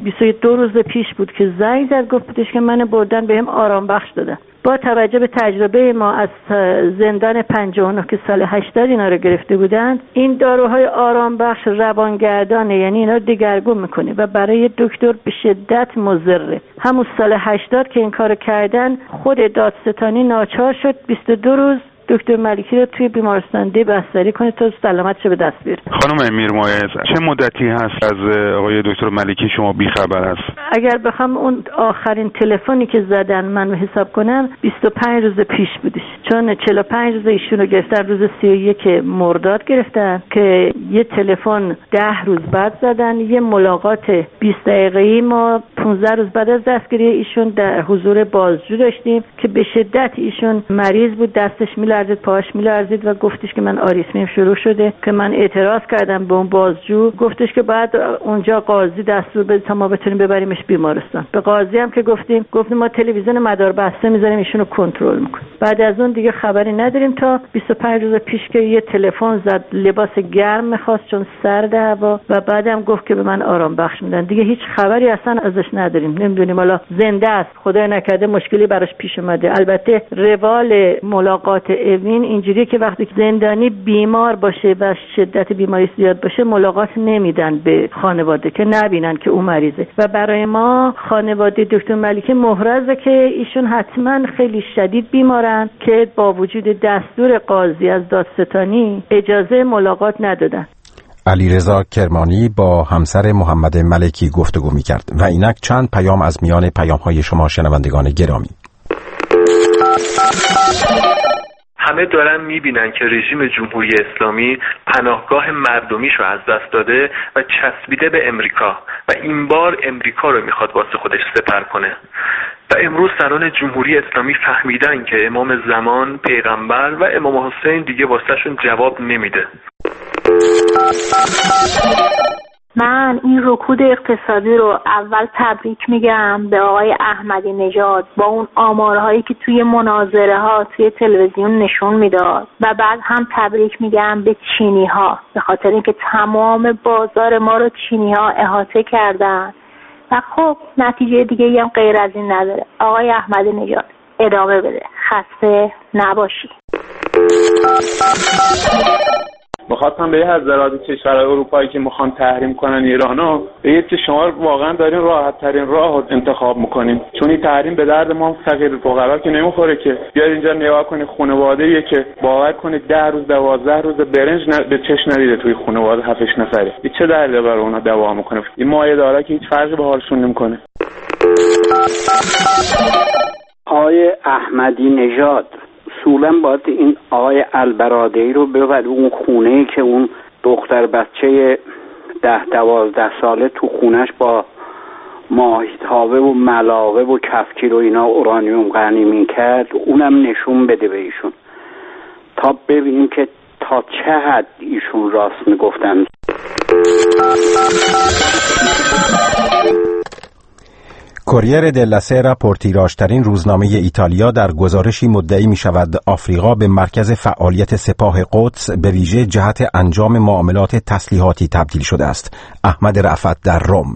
22 روز پیش بود که زنگ زد گفتش که من بردن بهم آرام بخش دادن. با توجه به تجربه ما از زندان 59 که سال 80 اینا رو گرفته بودن، این داروهای آرام بخش روانگردانه، یعنی اینا رو دگرگون میکنه و برای دکتر به شدت مضره. همون سال 80 که این کارو کردن، خود دادستانی ناچار شد 22 روز دکتر ملکی رو توی بیمارستان بستری کنه تا سلامتش به دست بیاره. خانم امیرموعظ، چه مدتی هست از آقای دکتر ملکی شما بیخبر هست؟ اگر بخوام اون آخرین تلفنی که زدن من حساب کنم 25 روز پیش بودش، چون 45 روز ایشونو گرفتن، روز 31 مرداد گرفتن که یه تلفن 10 روز بعد زدن، یه ملاقات 20 دقیقه‌ای ما 15 روز بعد از دستگیری ایشون در حضور بازجو داشتیم که به شدت ایشون مریض بود، دستش میلرزید، پاش میلرزید و گفتش که من آریتمیم شروع شده که من اعتراض کردم به اون بازجو. گفتش که بعد اونجا قاضی دستور بده تا ما بتونیم ببریمش بیمارستان. به قاضی هم که گفتیم ما تلویزیون مدار بسته میذاریم ایشونو کنترل میکنیم. بعد از اون دیگه خبری نداریم تا 25 روز پیش که یه تلفن زد، لباس گرم میخواست چون سرد هوا و بعدم گفت که به من آرام بخش میدن. دیگه هیچ خبری اصلا ازش نداریم، نمیدونیم حالا زنده است، خدای نکرده مشکلی براش پیش اومده. البته روال ملاقات اوین اینجوریه که وقتی زندانی بیمار باشه و شدت بیماری زیاد باشه ملاقات نمیدن به خانواده که نبینن که او مریضه و برای ما خانواده دکتر ملکی محرزه که ایشون حتما خیلی شدید بیمارن که با وجود دستور قاضی از دادستانی اجازه ملاقات ندادن. علیرضا کرمانی با همسر محمد ملکی گفتگو می‌کرد و اینک چند پیام از میان پیام‌های شما شنوندگان گرامی. همه دارن میبینن که رژیم جمهوری اسلامی پناهگاه مردمیش رو از دست داده و چسبیده به امریکا و این بار امریکا رو میخواد واسه خودش سپر کنه و امروز سران جمهوری اسلامی فهمیدن که امام زمان، پیغمبر و امام حسین دیگه واسه شون جواب نمیده. من این رکود اقتصادی رو اول تبریک میگم به آقای احمدی نژاد با اون آمارهایی که توی مناظره ها توی تلویزیون نشون میداد و بعد هم تبریک میگم به چینی ها به خاطر اینکه تمام بازار ما رو چینی ها احاطه کردن و خب نتیجه دیگه هم غیر از این نداره. آقای احمدی نژاد ادامه بده، خسته نباشی. می‌خواستم به یه حضرات کشورهای اروپایی که میخوان تحریم کنن ایرانو بگید که شما واقعا دارین راحت ترین راه انتخاب میکنین، چون این تحریم به درد ما فقیر فقرا که نمیخوره که. بیاید اینجا نگاه کنید خانواده‌ای که باور کنید 10 روز 12 روز برنج به چش ندیده توی خانواده 7 نفره، این چه دردی برای اونا دوا میکنه؟ این مایه‌دارا که هیچ فرقی به حالشون نمیکنه. آقای احمدی نژاد اصولا باید این آقای البرادعی رو ببرد اون خونه‌ای که اون دختر بچه 10-12 ساله تو خونش با ماهیتابه و ملاقه و کفگیر و اینا اورانیوم غنی می‌کرد، اونم نشون بده به ایشون تا ببینیم که تا چه حد ایشون راست میگفتن. کوریره دلا سرا پرتیراژترین روزنامه ایتالیا در گزارشی مدعی می شود آفریقا به مرکز فعالیت سپاه قدس به ویژه جهت انجام معاملات تسلیحاتی تبدیل شده است. احمد رأفت در روم.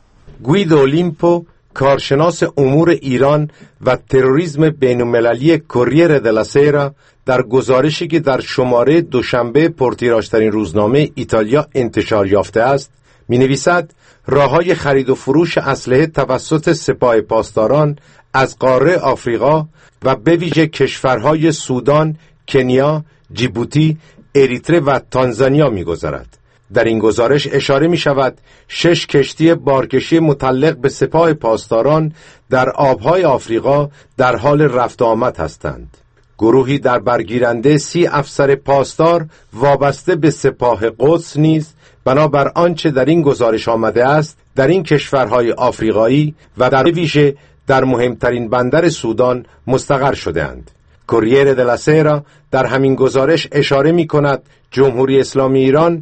گویدو اولیمپو، کارشناس امور ایران و تروریسم بین‌المللی کوریره دلا سرا، در گزارشی که در شماره دوشنبه پرتیراژترین روزنامه ایتالیا انتشار یافته است می نویسد راه‌های خرید و فروش اسلحه توسط سپاه پاسداران از قاره آفریقا و به ویژه کشورهای سودان، کنیا، جیبوتی، اریتره و تانزانیا می‌گذرد. در این گزارش اشاره می‌شود 6 کشتی بارکشی متعلق به سپاه پاسداران در آبهای آفریقا در حال رفت و آمد هستند. گروهی در برگیرنده 30 افسر پاسدار وابسته به سپاه قدس نیز بنابر آنچه در این گزارش آمده است در این کشورهای آفریقایی و در ویژه در مهمترین بندر سودان مستقر شده‌اند. کوریره دلا سرا در همین گزارش اشاره می‌کند جمهوری اسلامی ایران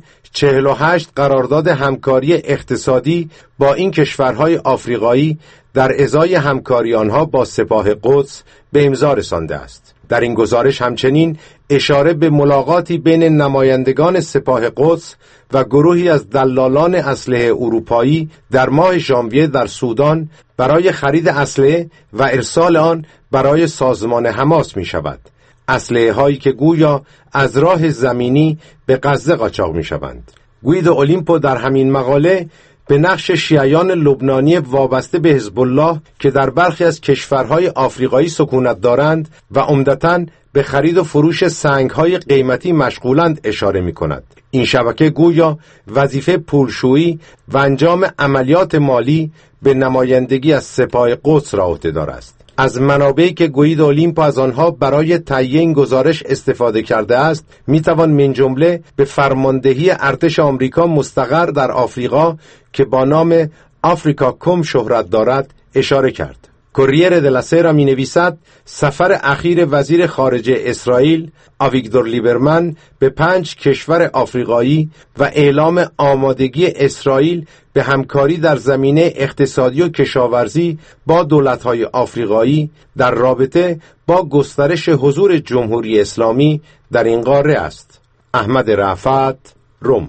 48 قرارداد همکاری اقتصادی با این کشورهای آفریقایی در ازای همکاری آنها با سپاه قدس به امضا رسانده است. در این گزارش همچنین اشاره به ملاقاتی بین نمایندگان سپاه قدس و گروهی از دلالان اسلحه اروپایی در ماه ژانویه در سودان برای خرید اسلحه و ارسال آن برای سازمان حماس می شود. اسلحه هایی که گویا از راه زمینی به غزه قاچاق می شوند. گویدو اولیمپو در همین مقاله به نقش شیعیان لبنانی وابسته به حزب الله که در برخی از کشورهای آفریقایی سکونت دارند و عمدتاً به خرید و فروش سنگ‌های قیمتی مشغولند اشاره می‌کند. این شبکه گویا وظیفه پولشویی و انجام عملیات مالی به نمایندگی از سپاه قدس را عهده‌دار است. از منابعی که گویدو اولیمپو از آنها برای تهیه این گزارش استفاده کرده است میتوان من جمله به فرماندهی ارتش آمریکا مستقر در آفریقا که با نام آفریکا کم شهرت دارد اشاره کرد. کوریره دلا سرا می نویسد سفر اخیر وزیر خارجه اسرائیل آویگدور لیبرمن به 5 کشور آفریقایی و اعلام آمادگی اسرائیل به همکاری در زمینه اقتصادی و کشاورزی با دولت‌های آفریقایی در رابطه با گسترش حضور جمهوری اسلامی در این قاره است. احمد رأفت، روم.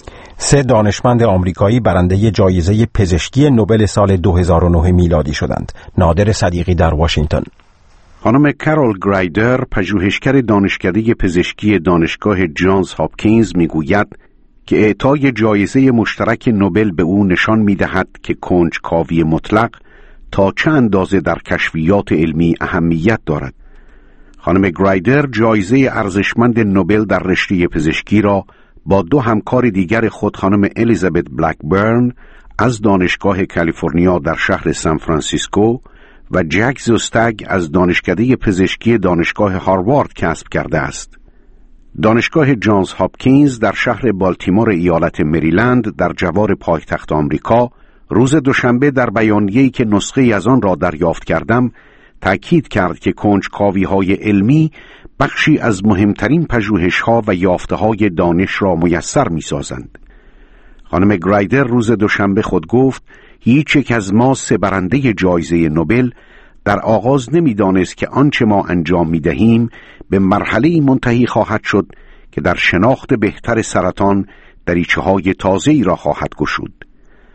3 دانشمند آمریکایی برنده جایزه پزشکی نوبل سال 2009 میلادی شدند. نادر صدیقی در واشنگتن. خانم کارول گرایدر، پژوهشگر دانشکده پزشکی دانشگاه جانز هاپکینز میگوید که اعطای جایزه مشترک نوبل به او نشان می‌دهد که کنجکاوی مطلق تا چه اندازه در کشفیات علمی اهمیت دارد. خانم گرایدر جایزه ارزشمند نوبل در رشته پزشکی را با 2 همکار دیگر خود خانم الیزابت بلکبرن از دانشگاه کالیفرنیا در شهر سان فرانسیسکو و جک زوستگ از دانشکده پزشکی دانشگاه هاروارد کسب کرده است. دانشگاه جانز هاپکینز در شهر بالتیمور ایالت مریلند در جوار پایتخت آمریکا روز دوشنبه در بیانیه‌ای که نسخه‌ای از آن را دریافت کردم تأکید کرد که کنجکاوی‌های علمی بخشی از مهمترین پژوهش‌ها و یافته‌های دانش را میسر می‌سازند. خانم گرایدر روز دوشنبه خود گفت هیچ یک از ما 3 برنده جایزه نوبل در آغاز نمی‌دانست که آنچه ما انجام می‌دهیم به مرحله‌ای منتهی خواهد شد که در شناخت بهتر سرطان دریچه‌های تازه‌ای را خواهد گشود.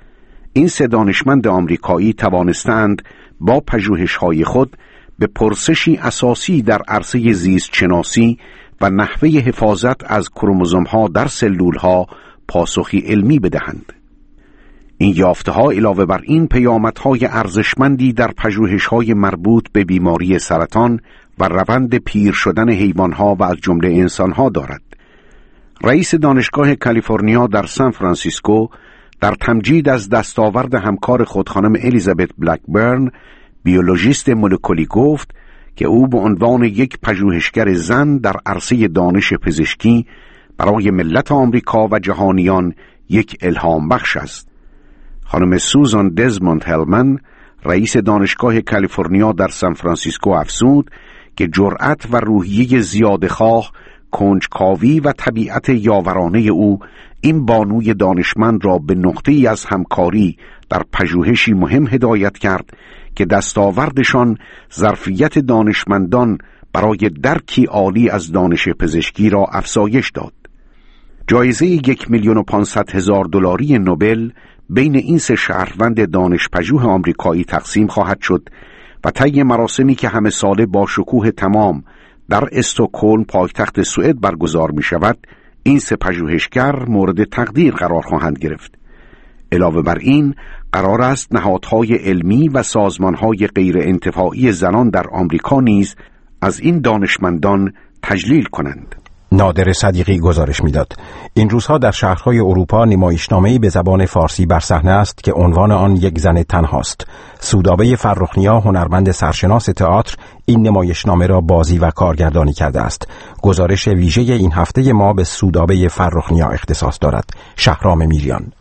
این 3 دانشمند آمریکایی توانستند با پژوهش‌های خود به پرسشی اساسی در عرصه زیست شناسی و نحوه حفاظت از کروموزوم‌ها در سلول‌ها پاسخی علمی بدهند. این یافته‌ها علاوه بر این پیامدهای ارزشمندی در پژوهش‌های مربوط به بیماری سرطان و روند پیر شدن حیوان‌ها و از جمله انسان‌ها دارد. رئیس دانشگاه کالیفرنیا در سان فرانسیسکو در تمجید از دستاورد همکار خود خانم الیزابت بلکبرن، بیولوژیست مولکولی، گفت که او به عنوان یک پژوهشگر زن در عرصه دانش پزشکی برای ملت آمریکا و جهانیان یک الهام بخش است. خانم سوزان دزموند هلمن، رئیس دانشگاه کالیفرنیا در سان فرانسیسکو، افزود که جرأت و روحیه زیادخواه، کنجکاوی و طبیعت یاورانه او این بانوی دانشمند را به نقطه‌ای از همکاری در پژوهشی مهم هدایت کرد که دستاوردشان ظرفیت دانشمندان برای درکی عالی از دانش پزشکی را افزایش داد. جایزه $1,500,000 نوبل بین این سه شهروند دانشپژوه آمریکایی تقسیم خواهد شد و طی مراسمی که همه ساله با شکوه تمام در استکهلم پایتخت سوئد برگزار می شود، این سه پژوهشگر مورد تقدیر قرار خواهند گرفت. علاوه بر این قرار است نهادهای علمی و سازمانهای غیر انتفاعی زنان در آمریکا نیز از این دانشمندان تجلیل کنند. نادر صدیقی گزارش میداد. این روزها در شهرهای اروپا نمایشنامه‌ای به زبان فارسی بر صحنه است که عنوان آن یک زن تنهاست. سودابه فرخنیا، هنرمند سرشناس تئاتر، این نمایشنامه را بازی و کارگردانی کرده است. گزارش ویژه این هفته ما به سودابه فرخنیا اختصاص دارد. شهرام میریان.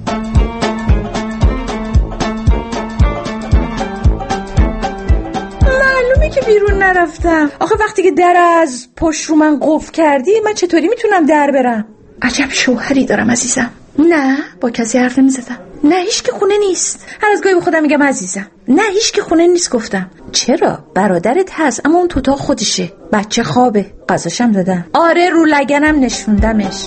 که بیرون نرفتم. آخه وقتی که در از پشت رو من قفل کردی، من چطوری میتونم در برم؟ عجب شوهری دارم عزیزم. نه، با کسی حرف نمیزدم. نه، هیچ که خونه نیست. هر از گاهی به خودم میگم عزیزم. نه، هیچ که خونه نیست. گفتم چرا؟ برادرت هست، اما اون تو اتاق خودشه. بچه خوابه. غذاشم دادم. آره، رو لگنم نشوندمش.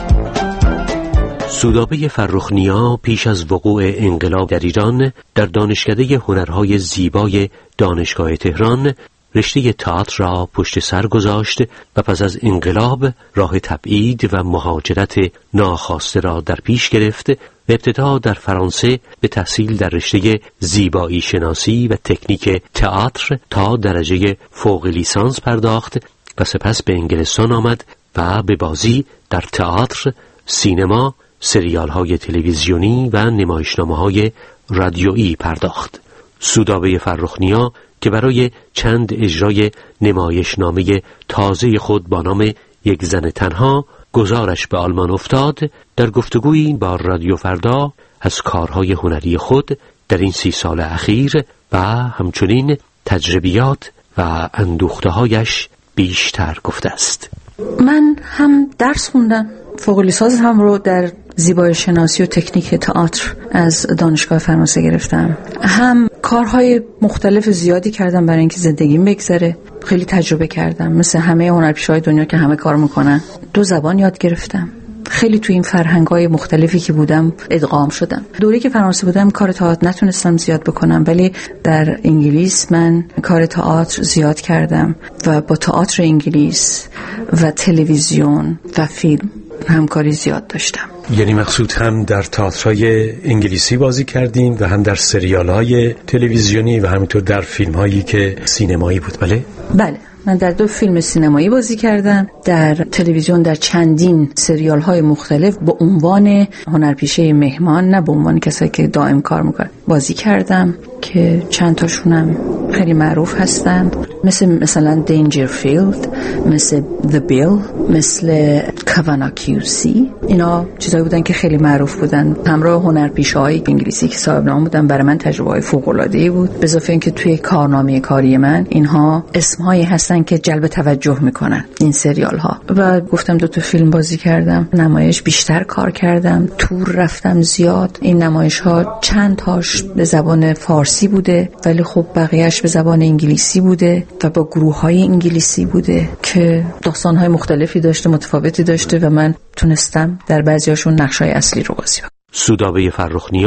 سودابه فرخنیا پیش از وقوع انقلاب در ایران در دانشکده هنرهای زیبای دانشگاه تهران رشته تئاتر را پشت سر گذاشت و پس از انقلاب راه تبعید و مهاجرت ناخواسته را در پیش گرفت و ابتدا در فرانسه به تحصیل در رشته زیبایی شناسی و تکنیک تئاتر تا درجه فوق لیسانس پرداخت و سپس به انگلستان آمد و به بازی در تئاتر، سینما، سریال‌های تلویزیونی و نمایشنامه‌های رادیویی پرداخت. سودابه فرخنیا که برای چند اجرای نمایشنامه تازه خود با نام یک زن تنها گذارش به آلمان افتاد، در گفتگویی با رادیو فردا از کارهای هنری خود در این 30 سال اخیر و همچنین تجربیات و اندوخته‌هایش بیشتر گفته است. من هم درس خوندم، فوق لیسانس هم رو در زیبایی شناسی و تکنیک تئاتر از دانشگاه فرانسه گرفتم. هم کارهای مختلف زیادی کردم برای اینکه زندگیم بگذره. خیلی تجربه کردم، مثل همه هنرپیشه‌های دنیا که همه کار میکنن. 2 زبان یاد گرفتم. خیلی تو این فرهنگ‌های مختلفی که بودم ادغام شدم. دوری که فرانسه بودم کار تئاتر نتونستم زیاد بکنم، ولی در انگلیس من کار تئاتر زیاد کردم و با تئاتر انگلیس و تلویزیون و فیلم همکاری زیاد داشتم. یعنی مقصود هم در تئاترهای انگلیسی بازی کردین و هم در سریال‌های تلویزیونی و همینطور در فیلم‌هایی که سینمایی بود، بله؟ بله. من در 2 فیلم سینمایی بازی کردم، در تلویزیون در چندین سریال‌های مختلف به عنوان هنرپیشه مهمان، نه به عنوان کسی که دائم کار میکنه، بازی کردم که چند تاشونم خیلی معروف هستند، مثلا دینجرفیلد، مثل The Bill، مثل کاوانا کیوسی. اینا چیزایی بودن که خیلی معروف بودن. همراه هنرپیشه‌های انگلیسی که صاحب نام بودن، برای من تجربه‌های فوق‌العاده‌ای بود. به اضافه اینکه توی کارنامه کاری من اینها اسم‌هایی هستن که جلب توجه میکنن، این سریال ها. و گفتم 2 فیلم بازی کردم، نمایش بیشتر کار کردم، تور رفتم زیاد. این نمایش ها چند تاش به زبان فارسی بوده، ولی خب بقیهش به زبان انگلیسی بوده و با گروه های انگلیسی بوده که داستان های مختلفی داشته، متفاوتی داشته و من تونستم در بعضیاشون نقشای اصلی رو بازی کنم. سودابه فرخنیا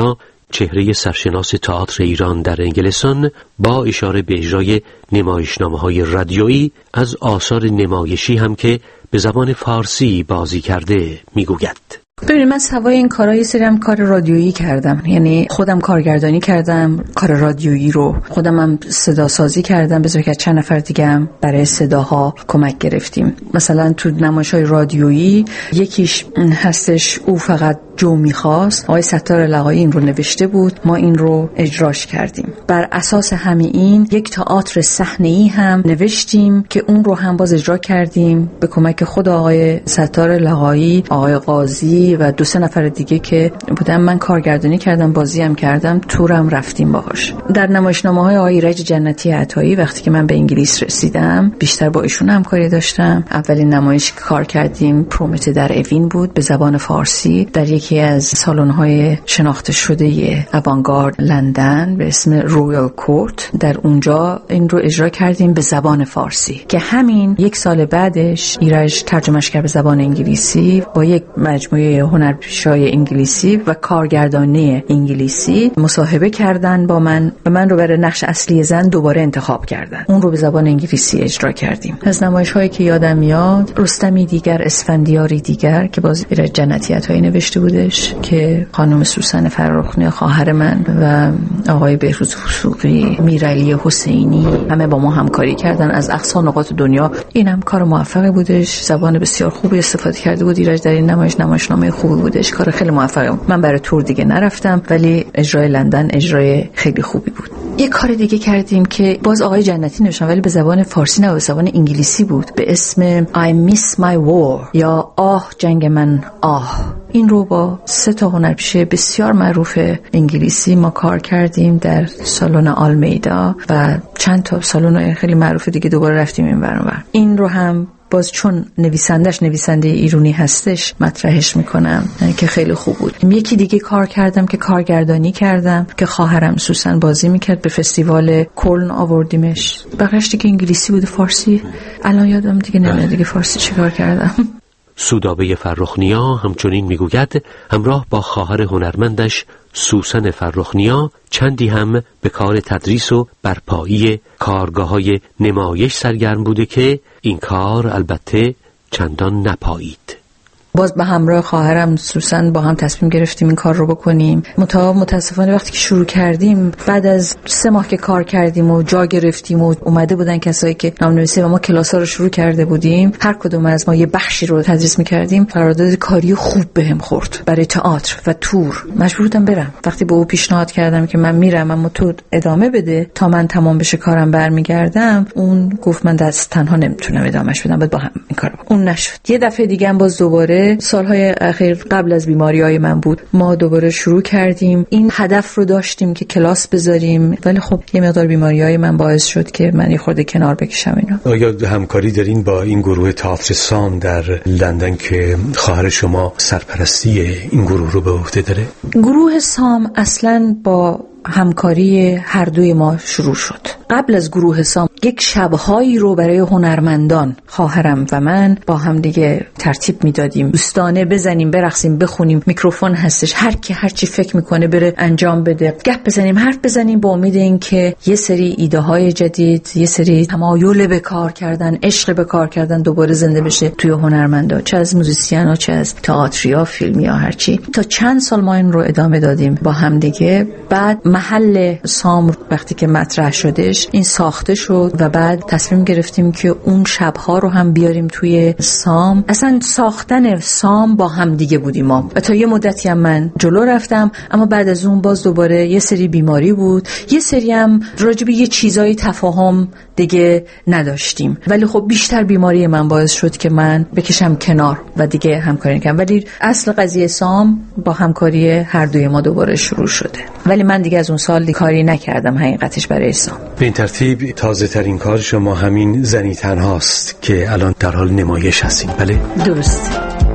چهره سرشناس تئاتر ایران در انگلستان با اشاره به اجرای نمایشنامه‌های رادیویی از آثار نمایشی هم که به زبان فارسی بازی کرده میگوید. ببینید من سوای این کارا یه سری هم کار رادیویی کردم، یعنی خودم کارگردانی کردم کار رادیویی رو، خودم هم صدا سازی کردم، به ازای که چند نفر دیگه هم برای صداها کمک گرفتیم. مثلا تو نمایش‌های رادیویی یکیش هستش او فقط جو میخواست، آقای ستار لقایی این رو نوشته بود، ما این رو اجراش کردیم. بر اساس همین یک تئاتر صحنه‌ای هم نوشتیم که اون رو هم باز اجرا کردیم به کمک خود آقای ستار لقایی، آقای قاضی و 2-3 نفر دیگه که بودن. من کارگردانی کردم، بازی هم کردم، تورم رفتیم باهاش. در نمایشنامه‌های آقای ایرج جنتی عطایی وقتی که من به انگلیس رسیدم بیشتر با ایشون همکاری داشتم. اولین نمایشی که کار کردیم پرومت در اوین بود به زبان فارسی در یکی از سالن‌های شناخته شده اوانگارد لندن به اسم رویال کورت. در اونجا این رو اجرا کردیم به زبان فارسی که همین 1 سال بعدش ایرج ترجمهش کرد به زبان انگلیسی با یک مجموعه هنرپیشه‌های انگلیسی و کارگردانی انگلیسی مصاحبه کردن با من و من رو برای نقش اصلی زن دوباره انتخاب کردن. اون رو به زبان انگلیسی اجرا کردیم. از نمایش‌هایی که یادم میاد رستمی دیگر، اسفندیاری دیگر که باز ایرج جنتی عطایی نوشته بودش که خانم سوسن فرخنی خواهر من و آقای بهروز وثوقی، میرعلی حسینی همه با ما همکاری کردن از اقصا نقاط دنیا. اینم کار موفقی بودش، زبان بسیار خوبی استفاده کرده بود ایرج در این نمایشنامه خوبی بودش، کار خیلی موفقی. من برای تور دیگه نرفتم ولی اجرای لندن اجرای خیلی خوبی بود. یه کار دیگه کردیم که باز آقای جنتی نوشتن ولی به زبان فارسی نه، به زبان انگلیسی بود به اسم I Miss My War یا آه جنگ من آه. این رو با 3 تا هنرپیشه بسیار معروف انگلیسی ما کار کردیم در سالن آلمیدا و چند تا سالن خیلی معروف دیگه دوباره رفتیم این ور. این رو هم باز چون نویسنده ایرانی هستش مطرحش میکنم که خیلی خوب بود. یکی دیگه کار کردم که کارگردانی کردم که خواهرم سوسن بازی میکرد، به فستیوال کلن آوردیمش. بقیش دیگه انگلیسی بود، فارسی الان یادم دیگه نمیاد دیگه فارسی چیکار کردم. سودابه فرخنیا همچنین میگوید همراه با خواهر هنرمندش سوسن فرخنیا چندی هم به کار تدریس و برپایی کارگاه‌های نمایش سرگرم بوده که این کار البته چندان نپایید. باز به همراه خواهرم سوسن با هم تصمیم گرفتیم این کار رو بکنیم. متاسفانه وقتی که شروع کردیم بعد از 3 ماه که کار کردیم و جا گرفتیم و اومده بودن کسایی که نام‌نویسی و ما کلاس‌ها رو شروع کرده بودیم، هر کدوم از ما یه بخشی رو تدریس می‌کردیم، قرارداد کاری خوب بهم خورد برای تئاتر و تور. مجبور بودم برم. وقتی به او پیشنهاد کردم که من میرم اما تو ادامه بده تا من تمام بشه کارم برمیگردم، اون گفت من دست تنها نمیتونم ادامهش بدم، باید با هم این کارو بکنم. اون نشد. یه دفعه دیگه هم باز دوباره سالهای اخیر قبل از بیماریای من بود ما دوباره شروع کردیم. این هدف رو داشتیم که کلاس بذاریم ولی خب یه مقدار بیماریای من باعث شد که من یه خورده کنار بکشم اینو. آیا همکاری دارین با این گروه تئاتر سام در لندن که خواهر شما سرپرستی این گروه رو به عهده داره؟ گروه سام اصلاً با همکاری هر دوی ما شروع شد. قبل از گروه سام یک شب‌هایی رو برای هنرمندان خواهرم و من با هم دیگه ترتیب میدادیم، دوستانه بزنیم، برقصیم، بخونیم، میکروفون هستش، هر کی هر چی فکر میکنه بره انجام بده، گپ بزنیم، حرف بزنیم، با امید اینکه یه سری ایده های جدید، یه سری تمایل به کار کردن، عشق به کار کردن دوباره زنده بشه توی هنرمندا، چه از موزیسینا، چه از تئاتریا، فیلمیا، هر چی. تا چند سال ما این رو ادامه دادیم با هم دیگه. بعد محل سام وقتی که مطرح شدش این ساخته شد و بعد تصمیم گرفتیم که اون شب‌ها رو هم بیاریم توی سام. اصلا ساختن سام با هم دیگه بودیم ما و تا یه مدتی هم من جلو رفتم، اما بعد از اون باز دوباره یه سری بیماری بود، یه سری هم راجع به یه چیزای تفاهم دیگه نداشتیم، ولی خب بیشتر بیماری من باعث شد که من بکشم کنار و دیگه همکاری نکنم. ولی اصل قضیه سام با همکاری هر دوی ما دوباره شروع شده، ولی من دیگه از اون سال کاری نکردم حقیقتش برای سام. به این ترتیب تازه ترین کار شما همین زنی تنهاست که الان در حال نمایش هستین، بله؟ درست.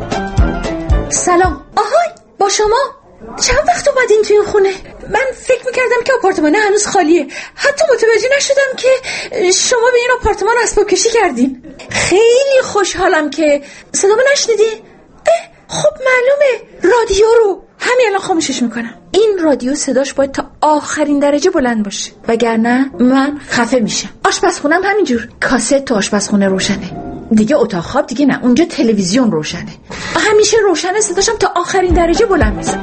سلام. آهای با شما چند وقت اومدین توی خونه؟ من فکر میکردم که آپارتمانه هنوز خالیه، حتی متوجه نشدم که شما به این آپارتمان اسباب کشی کردین. خیلی خوشحالم که صدامو نشنیدی؟ خب معلومه، رادیو رو همین الان خاموشش میکنم. این رادیو صداش باید تا آخرین درجه بلند باشه، وگرنه من خفه میشم. آشپزخونم همینجور، کاست تو آشپزخونه روشنه، دیگه اتاق خواب دیگه نه، اونجا تلویزیون روشنه، همیشه روشنه، صداشم تا آخرین درجه بلند میشه.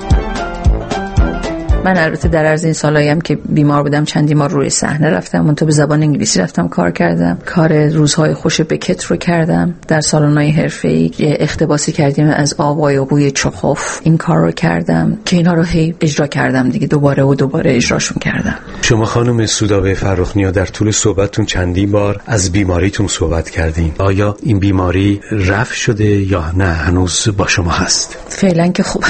من البته در عرض این سالاییم که بیمار بودم چندی ماه روی صحنه رفتم، منتها به زبان انگلیسی رفتم کار کردم، کار روزهای خوش بکت رو کردم، در سالن‌های حرفه‌ای اقتباسی کردیم از آوای و بوی چخوف، این کار رو کردم که اینا رو هی اجرا کردم دیگه، دوباره و دوباره اجراشون کردم. شما خانم سودابه فرخنیا در طول صحبتتون چندی بار از بیماریتون صحبت کردین. آیا این بیماری رفع شده یا نه هنوز با شما هست؟ فعلا که خوب.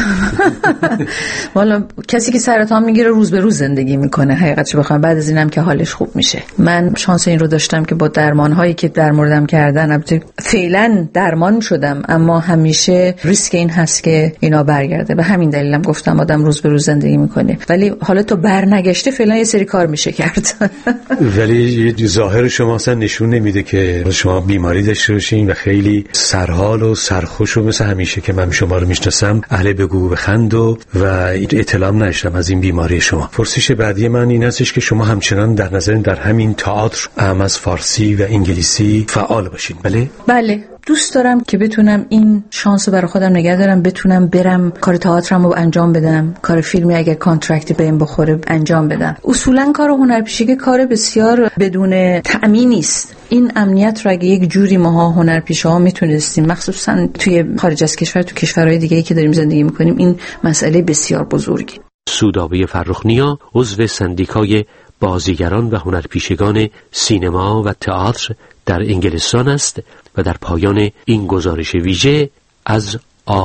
والا کسی که سرطان میگیره روز به روز زندگی میکنه، حقیقتش بخوام بعد از اینم که حالش خوب میشه. من شانس این رو داشتم که با درمان‌هایی که در موردم کردن، البته فعلا درمان شدم، اما همیشه ریسک این هست که اینا برگرده. به همین دلیلم گفتم آدم روز به روز زندگی میکنه، ولی حالا تو برنگشته فعلا یه سری کار میشه کرد. ولی ظاهر شما اصلا نشون نمیده که شما بیماری داشته باشین و خیلی سرحال و سرخوش و مثل همیشه که من شما رو میشناسم اهل بگو بخند و اطلاع نشدم از این بیماری شما. پرسش بعدی من این هستش که شما همچنان در نظر در همین تئاتر هم از فارسی و انگلیسی فعال باشین؟ بله دوست دارم که بتونم این شانس رو برای خودم نگه دارم، بتونم برم کار تئاترم رو انجام بدم، کار فیلمی اگر کانترکت بهم بخوره انجام بدم. اصولا کار هنرپیشه که کار بسیار بدون تأمین نیست. این امنیت رو اگه یک جوری ماها هنرپیشه‌ها میتونستیم، مخصوصا توی خارج از کشور، تو کشورهای دیگه‌ای که داریم زندگی میکنیم، این مسئله بسیار بزرگی. سودابه فرخنیا عضو سندیکای بازیگران و هنرپیشگان سینما و تئاتر در انگلستان است و در پایان این گزارش ویژه از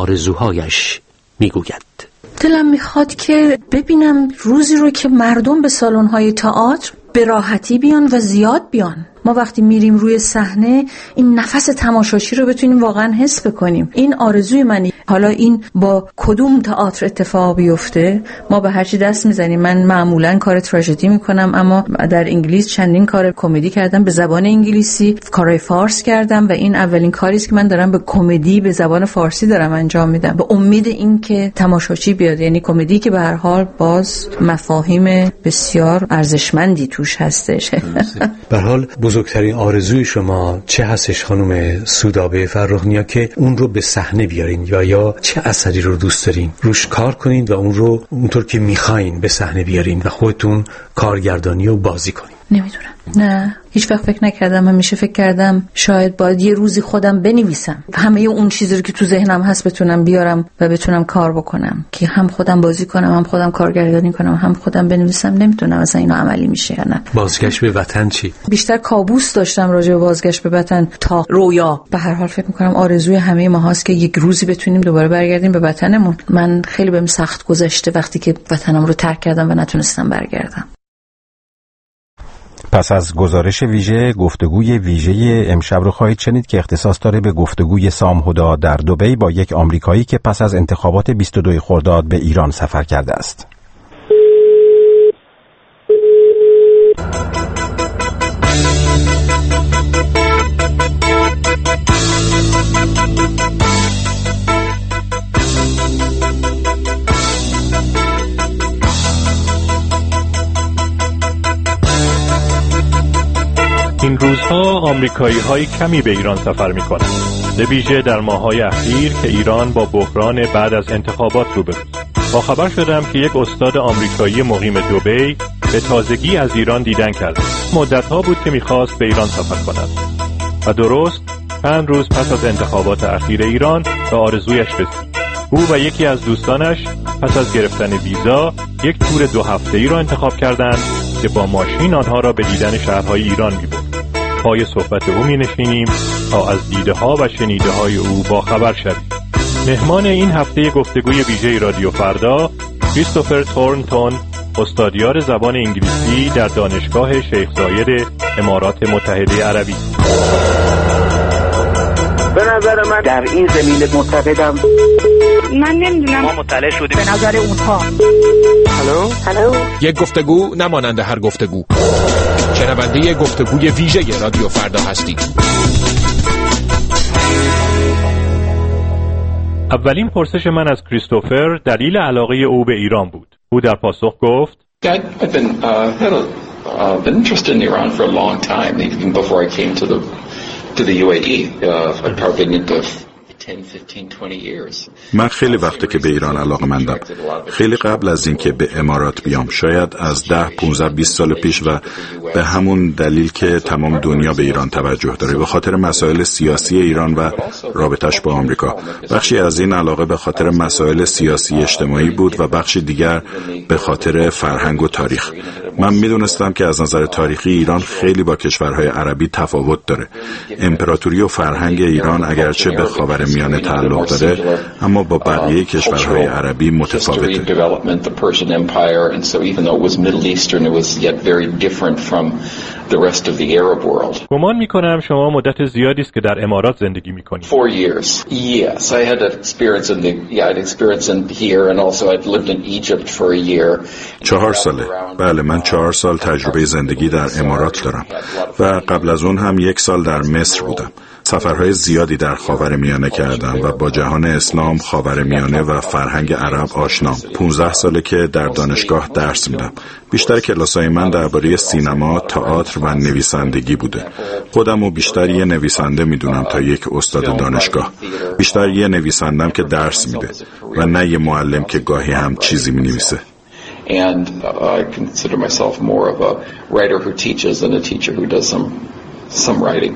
آرزوهایش میگوید. دلم میخواد که ببینم روزی رو که مردم به سالن‌های تئاتر به راحتی بیان و زیاد بیان. ما وقتی میریم روی صحنه این نفس تماشاچی رو بتونیم واقعا حس بکنیم. این آرزوی منی. حالا این با کدوم تئاتر اتفاق بیفته ما به هر چی دست میزنیم. من معمولا کار تراژدی میکنم، اما در انگلیس چندین کار کمدی کردم به زبان انگلیسی، کارهای فارس کردم و این اولین کاری است که من دارم به کمدی به زبان فارسی دارم انجام میدم، به امید این که تماشاچی بیاد. یعنی کمدی که به هر حال باز مفاهیم بسیار ارزشمندی توش هستش. به هر حال بزرگترین آرزوی شما چه هستش خانم سودابه فرخنیا که اون رو به صحنه بیارین، یا چه اثری رو دوست دارین روش کار کنین و اون رو اونطور که میخواین به صحنه بیارین و خودتون کارگردانی و بازی کنین؟ نمیدونم، نه هیچ وقت فکر نکردم. همیشه فکر کردم شاید باید یه روزی خودم بنویسم، همه اون چیزی رو که تو ذهنم هست بتونم بیارم و بتونم کار بکنم، که هم خودم بازی کنم، هم خودم کارگردانی کنم، هم خودم بنویسم. نمیدونم اصلا اینا عملی میشه یا نه. بازگشت به وطن چی؟ بیشتر کابوس داشتم راجع به بازگشت به وطن تا رویا. به هر حال فکر میکنم آرزوی همه ما هست که یک روزی بتونیم دوباره برگردیم به وطنمون. من خیلی بهم سخت گذشته وقتی که وطنم رو ترک کردم و نتونستم برگردم. پس از گزارش ویژه، گفتگوی ویژه امشب رو خواهید شنید که اختصاص داره به گفتگوی سام هدا در دبی با یک آمریکایی که پس از انتخابات 22 خرداد به ایران سفر کرده است. این روزها آمریکایی‌های کمی به ایران سفر می‌کنند، به ویژه در ماه‌های اخیر که ایران با بحران بعد از انتخابات روبروست. با خبر شدم که یک استاد آمریکایی مقیم دبی به تازگی از ایران دیدن کرد. مدت‌ها بود که می‌خواست به ایران سفر کند و درست چند روز پس از انتخابات اخیر ایران به آرزویش رسید. او و یکی از دوستانش پس از گرفتن ویزا یک تور 2 هفته‌ای را انتخاب کردند که با ماشین آنها را به دیدن شهرهای ایران می‌برد. پای صحبت او می‌نشینیم تا از دیده‌ها و شنیده‌های او با خبر شویم. مهمان این هفته گفتگوی ویژه رادیو فردا، کریستوفر تورنتون، استادیار زبان انگلیسی در دانشگاه شیخ زاید امارات متحده عربی. به نظر من در این زمینه معتقدم، من نمیدونم، ما مطلع شدیم به نظر اونها. هلو یک گفتگو نمانند هر گفتگو. شنونده گفتگوی ویژه رادیو فردا هستید. اولین پرسش من از کریستوفر دلیل علاقه او به ایران بود. او در پاسخ گفت I've been interested in Iran for a long time, even before I came to the UAE. I've probably been into 10, 15, 20 years. من خیلی وقته که به ایران علاقه‌مندم. خیلی قبل از اینکه به امارات بیام، شاید از 10، 15، 20 سال پیش، و به همون دلیل که تمام دنیا به ایران توجه داره، به خاطر مسائل سیاسی ایران و رابطش با آمریکا. بخشی از این علاقه به خاطر مسائل سیاسی اجتماعی بود و بخشی دیگر به خاطر فرهنگ و تاریخ. من میدونستم که از نظر تاریخی ایران خیلی با کشورهای عربی تفاوت داره. امپراتوری و فرهنگ ایران اگرچه به خاورمیانه تعلق داره، اما با بقیه کشورهای عربی متفاوته. گمان میکنم شما مدت زیادی است که در امارات زندگی میکنید. 4 years. Yes, I had an experience I'd experienced in here and also I'd lived in Egypt for a year. 4 ساله. بله، من 4 سال تجربه زندگی در امارات دارم و قبل از اون هم 1 سال در مصر بودم. سفرهای زیادی در خاورمیانه کردم و با جهان اسلام، خاورمیانه و فرهنگ عرب آشنام. 15 ساله که در دانشگاه درس میدم. بیشتر کلاسای من درباره سینما، تئاتر و نویسندگی بوده. خودمو بیشتر یه نویسنده میدونم تا یک استاد دانشگاه. بیشتر یه نویسندم که درس میده و نه یه معلم که گاهی هم چیزی مینویسه. And I consider myself more of a writer who teaches than a teacher who does some writing.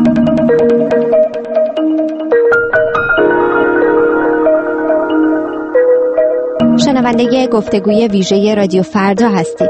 شنونده گفتگوی ویژه رادیو فردا هستید.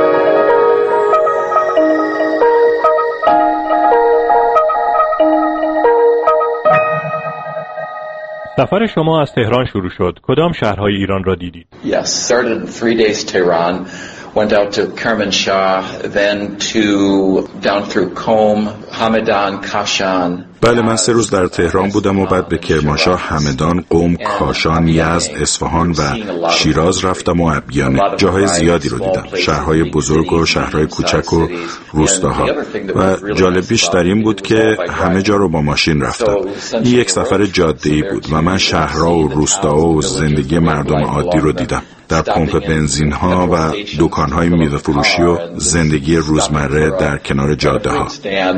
سفر شما از تهران شروع شد. کدام شهرهای ایران را دیدید؟ Yes, started in 3 days Tehran, went out to Kermanshah, then to down through Qom, Hamadan, Kashan. بله، من 3 روز در تهران بودم و بعد به کرمانشاه، همدان، قم، کاشان، یزد، اصفهان و شیراز رفتم و ابیانه. جاهای زیادی رو دیدم، شهرهای بزرگ و شهرهای کوچک و روستاها، و جالبیش در این بود که همه جا رو با ماشین رفتم. این یک سفر جاده‌ای بود و من شهرها و روستاها و زندگی مردم عادی رو دیدم. در پمپ بنزین ها و دکان های میوه فروشی و زندگی روزمره در کنار جاده ها.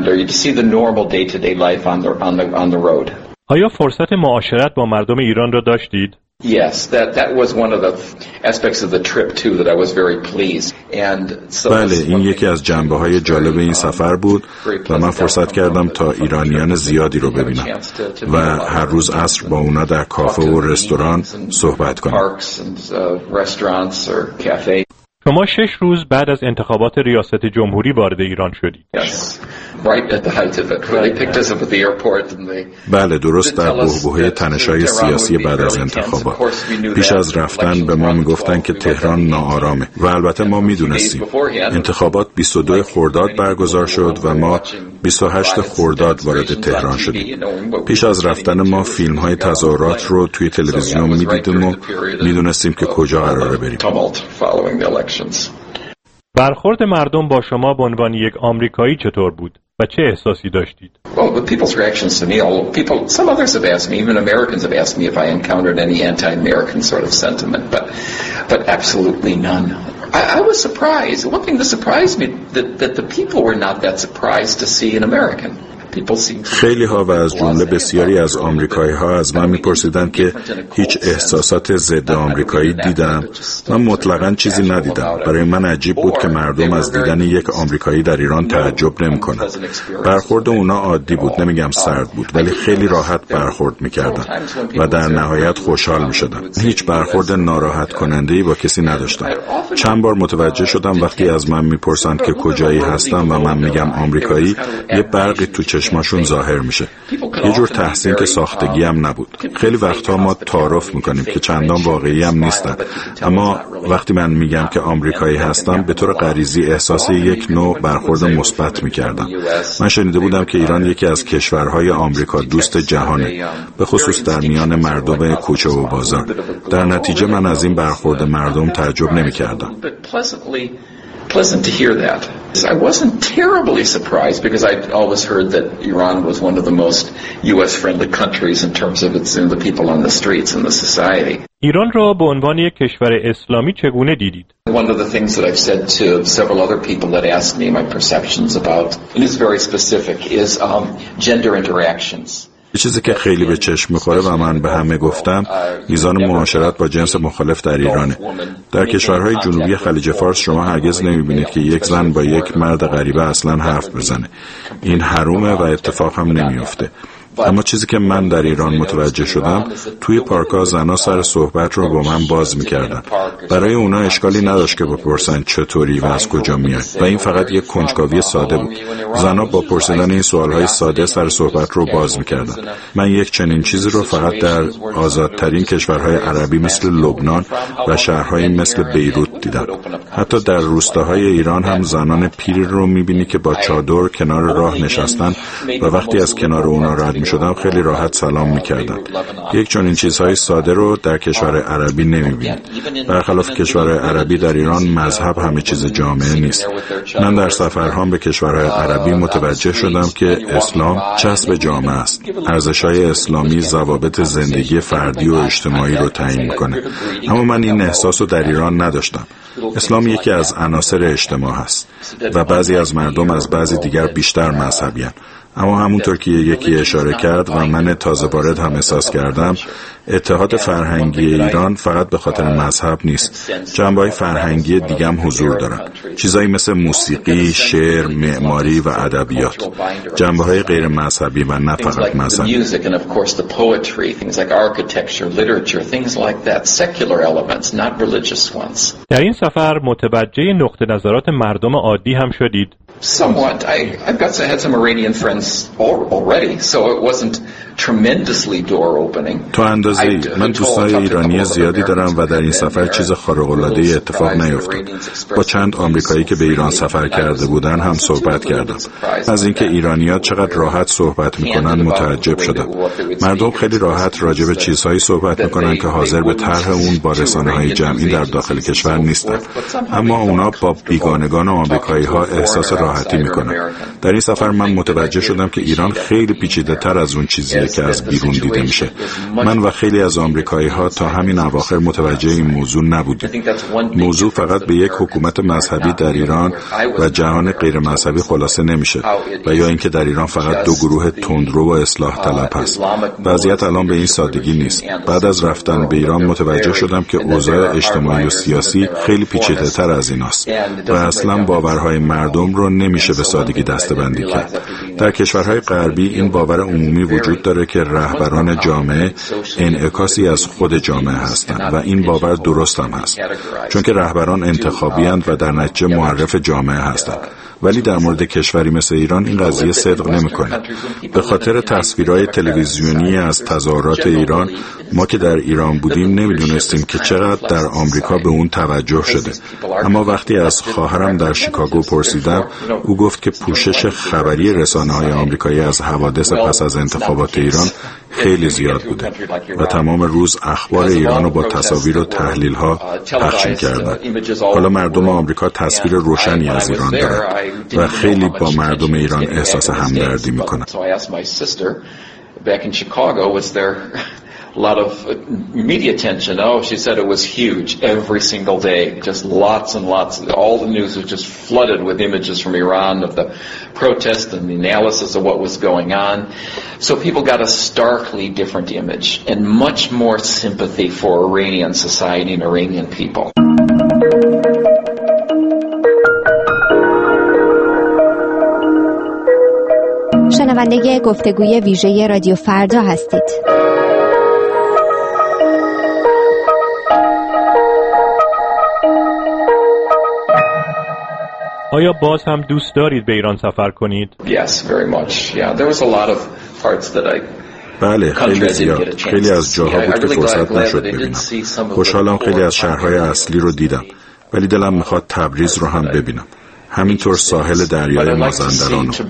آیا فرصت معاشرت با مردم ایران را داشتید؟ Yes, that was one of the aspects of the trip too that I was very pleased. And so بله، این یکی از جنبه‌های جالب این سفر بود و من فرصت کردم تا ایرانیان زیادی رو ببینم و هر روز عصر با اونا در کافه و رستوران صحبت کنم. شما 6 روز بعد از انتخابات ریاست جمهوری وارد ایران شدید. بله، درست در بحبوحه تنش‌های سیاسی بعد از انتخابات. پیش از رفتن به ما میگفتن که تهران ناآرامه و البته ما میدونستیم. انتخابات 22 خرداد برگزار شد و ما 28 خرداد وارد تهران شدیم. پیش از رفتن ما فیلم‌های تظاهرات رو توی تلویزیون میدیدیم و میدونستیم که کجا قراره بریم. برخورد مردم با شما به عنوان یک آمریکایی چطور بود و چه احساسی داشتید؟ Well, the people's reactions to me, some others have asked me, even Americans have asked me if I encountered any anti-American sort of sentiment, but absolutely none. I was surprised. One thing that surprised me, that the people were not that surprised to see an American. خیلی ها و از جمله بسیاری از آمریکایی ها از من میپرسیدند که هیچ احساسات ضد آمریکایی دیدم. من مطلقاً چیزی ندیدم. برای من عجیب بود که مردم از دیدن یک آمریکایی در ایران تعجب نمی‌کنن. برخورد اونا عادی بود، نمیگم سرد بود، ولی خیلی راحت برخورد میکردن و در نهایت خوشحال میشدن. هیچ برخورد ناراحت کننده‌ای با کسی نداشتم. چند بار متوجه شدم وقتی از من میپرسند که کجایی هستم و من میگم آمریکایی، یه برقی تو چشماشون ظاهر میشه. یه جور تحسین که ساختگی هم نبود. خیلی وقتها ما تعارف میکنیم که چندان واقعی هم نیستن، اما وقتی من میگم که آمریکایی هستم به طور غریزی احساس یک نوع برخورد مثبت میکردم. من شنیده بودم که ایران یکی از کشورهای آمریکا دوست جهانه، به خصوص در میان مردم کوچه و بازار. در نتیجه من از این برخورد مردم تعجب نمیکردم. pleasant to hear that. I wasn't terribly surprised because I'd always heard that Iran was one of the most US-friendly countries in terms of its the people on the streets and the society. ایران را به عنوان یک کشور اسلامی چگونه دیدید؟ One of the things that I've said to several other people that ask me my perceptions about, and it's very specific, is gender interactions. یه چیزی که خیلی به چشم میخوره و من به همه گفتم میزان معاشرت با جنس مخالف در ایرانه. در کشورهای جنوبی خلیج فارس شما هرگز نمیبینید که یک زن با یک مرد غریبه اصلا حرف بزنه. این حرومه و اتفاق هم نمیفته. اما چیزی که من در ایران متوجه شدم، توی پارک‌ها زن‌ها سر صحبت رو با من باز می‌کردن. برای اونا اشکالی نداشت که بپرسن چطوری و از کجا میای و این فقط یک کنجکاوی ساده بود. زن‌ها با پرسیدن این سوال‌های ساده سر صحبت رو باز می‌کردن. من یک چنین چیزی رو فقط در آزادترین کشورهای عربی مثل لبنان و شهرهایی مثل بیروت دیدم. حتی در روستاهای ایران هم زنان پیری رو می‌بینی که با چادر کنار راه نشستن و وقتی از کنار اونا رد می‌شدم خیلی راحت سلام می‌کردن. یک چنین چیزهای ساده رو در کشور عربی نمی‌بینید. برخلاف کشورهای عربی در ایران مذهب همه چیز جامعه نیست. من در سفرهام به کشورهای عربی متوجه شدم که اسلام چسب جامعه است. ارزش‌های اسلامی ضوابط زندگی فردی و اجتماعی رو تعیین می‌کنه. اما من این احساس رو در ایران نداشتم. اسلام یکی از عناصر اجتماع است و بعضی از مردم از بعضی دیگر بیشتر مذهبی‌اند. اما همونطور که یکی اشاره کرد و من تازه وارد هم احساس کردم، اتحاد فرهنگی ایران فقط به خاطر مذهب نیست. جنبه‌های فرهنگی دیگه هم حضور دارن. چیزایی مثل موسیقی، شعر، معماری و ادبیات. جنبه‌های غیر مذهبی و نه فقط مذهبی. در این سفر متوجه نقطه نظرات مردم عادی هم شدید؟ Somewhat. I had some Iranian friends already, so it wasn't tremendously door opening. تو اندازه‌ای من دوستای ایرانی زیادی دارم و در این سفر چیز خارق‌العاده‌ای اتفاق نیفتاد. با چند آمریکایی که به ایران سفر کرده بودن هم صحبت کردم. از اینکه ایرانی‌ها چقدر راحت صحبت می‌کنن متعجب شدم. مردم خیلی راحت راجع به چیزهایی صحبت می‌کنن که حاضر به طرح اون با رسانه‌های جمعی در داخل کشور نیستن. اما اونا با بیگانگان آمریکایی‌ها احساس راحتی می‌کنن. در این سفر من متوجه شدم که ایران خیلی پیچیده‌تر از اون چیزیه که از بیرون دیده میشه. من و خیلی از آمریکایی‌ها تا همین اواخر متوجه این موضوع نبودیم. موضوع فقط به یک حکومت مذهبی در ایران و جهان غیر مذهبی خلاصه نمیشه و یا اینکه در ایران فقط دو گروه تندرو و اصلاح طلب هست. وضعیت الان به این سادگی نیست. بعد از رفتن به ایران متوجه شدم که اوضاع اجتماعی و سیاسی خیلی پیچیده‌تر از ایناست و اصلا باورهای مردم رو نمیشه به سادگی دسته‌بندی کرد. در کشورهای غربی این باور عمومی وجود داره که رهبران جامعه انعکاسی از خود جامعه هستند و این باور درست هم هست، چون که رهبران انتخابی اند و در نتیجه معرف جامعه هستند. ولی در مورد کشوری مثل ایران این قضیه صدق نمی‌کنه. به خاطر تصویرهای تلویزیونی از تظاهرات ایران، ما که در ایران بودیم نمیدونستیم که چقدر در آمریکا به اون توجه شده. اما وقتی از خواهرم در شیکاگو پرسیدم، او گفت که پوشش خبری رسانه‌های آمریکایی از حوادث پس از انتخابات ایران خیلی زیاد بوده و تمام روز اخبار ایران رو با تصاویر و تحلیل‌ها پخش می‌کردن. حالا مردم آمریکا تصویر روشنی از ایران دارند و خیلی با مردم ایران احساس همدردی می‌کنن. A lot of media attention. Oh, she said it was huge every single day. Just lots and lots. All the news was just flooded with images from Iran of the protest and the analysis of what was going on. So people got a starkly different image and much more sympathy for Iranian society and Iranian people. شنونده گفتگوی ویژه رادیو فردا هستید. آیا باز هم دوست دارید به ایران سفر کنید؟ Yes, very much. Yeah, there was a lot of parts that I بله، خیلی زیاد. خیلی از جاها بود که فرصت نشد ببینم. خوشحالم خیلی از شهرهای اصلی رو دیدم، ولی دلم میخواد تبریز رو هم ببینم. همینطور ساحل دریای مازندران رو.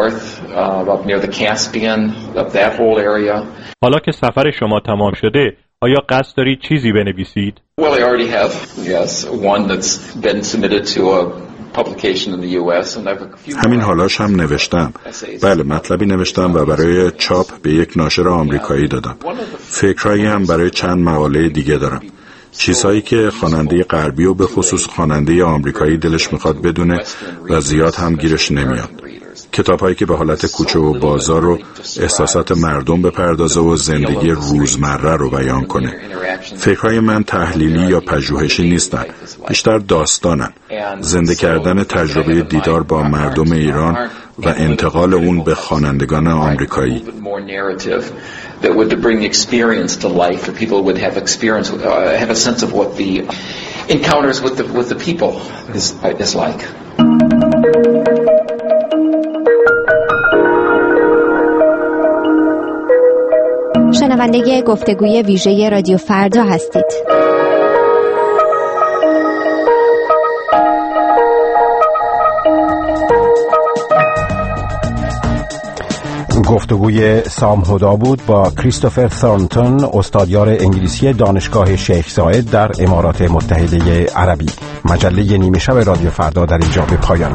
حالا که سفر شما تمام شده، آیا قصد دارید چیزی بنویسید؟ Well, I already have. Yes, one that's been submitted to a publication in the US and I've a few. همین حالاش هم نوشتم. بله، مطلبی نوشتم و برای چاپ به یک ناشر آمریکایی دادم. فکرایی هم برای چند مقاله دیگه دارم. چیزهایی که خواننده غربی و به خصوص خواننده آمریکایی دلش میخواد بدونه و زیاد هم گیرش نمیاد. کتاب‌هایی که به حالت کوچه و بازار رو احساسات مردم بپردازه و زندگی روزمره رو بیان کنه. فکرهای من تحلیلی یا پژوهشی نیستن، بیشتر داستانن. زنده کردن تجربه دیدار با مردم ایران و انتقال اون به خوانندگان آمریکایی. That would bring the experience to life, that people would have experience, have a sense of what the encounters with the people is like. شنونده گفتگوی ویژه رادیو فردا هستید. گفتگوی سام هدا بود با کریستوفر ثورنتون، استادیار انگلیسی دانشگاه شیخ زاید در امارات متحده عربی. مجله نیمه شب رادیو فردا در اینجا به پایان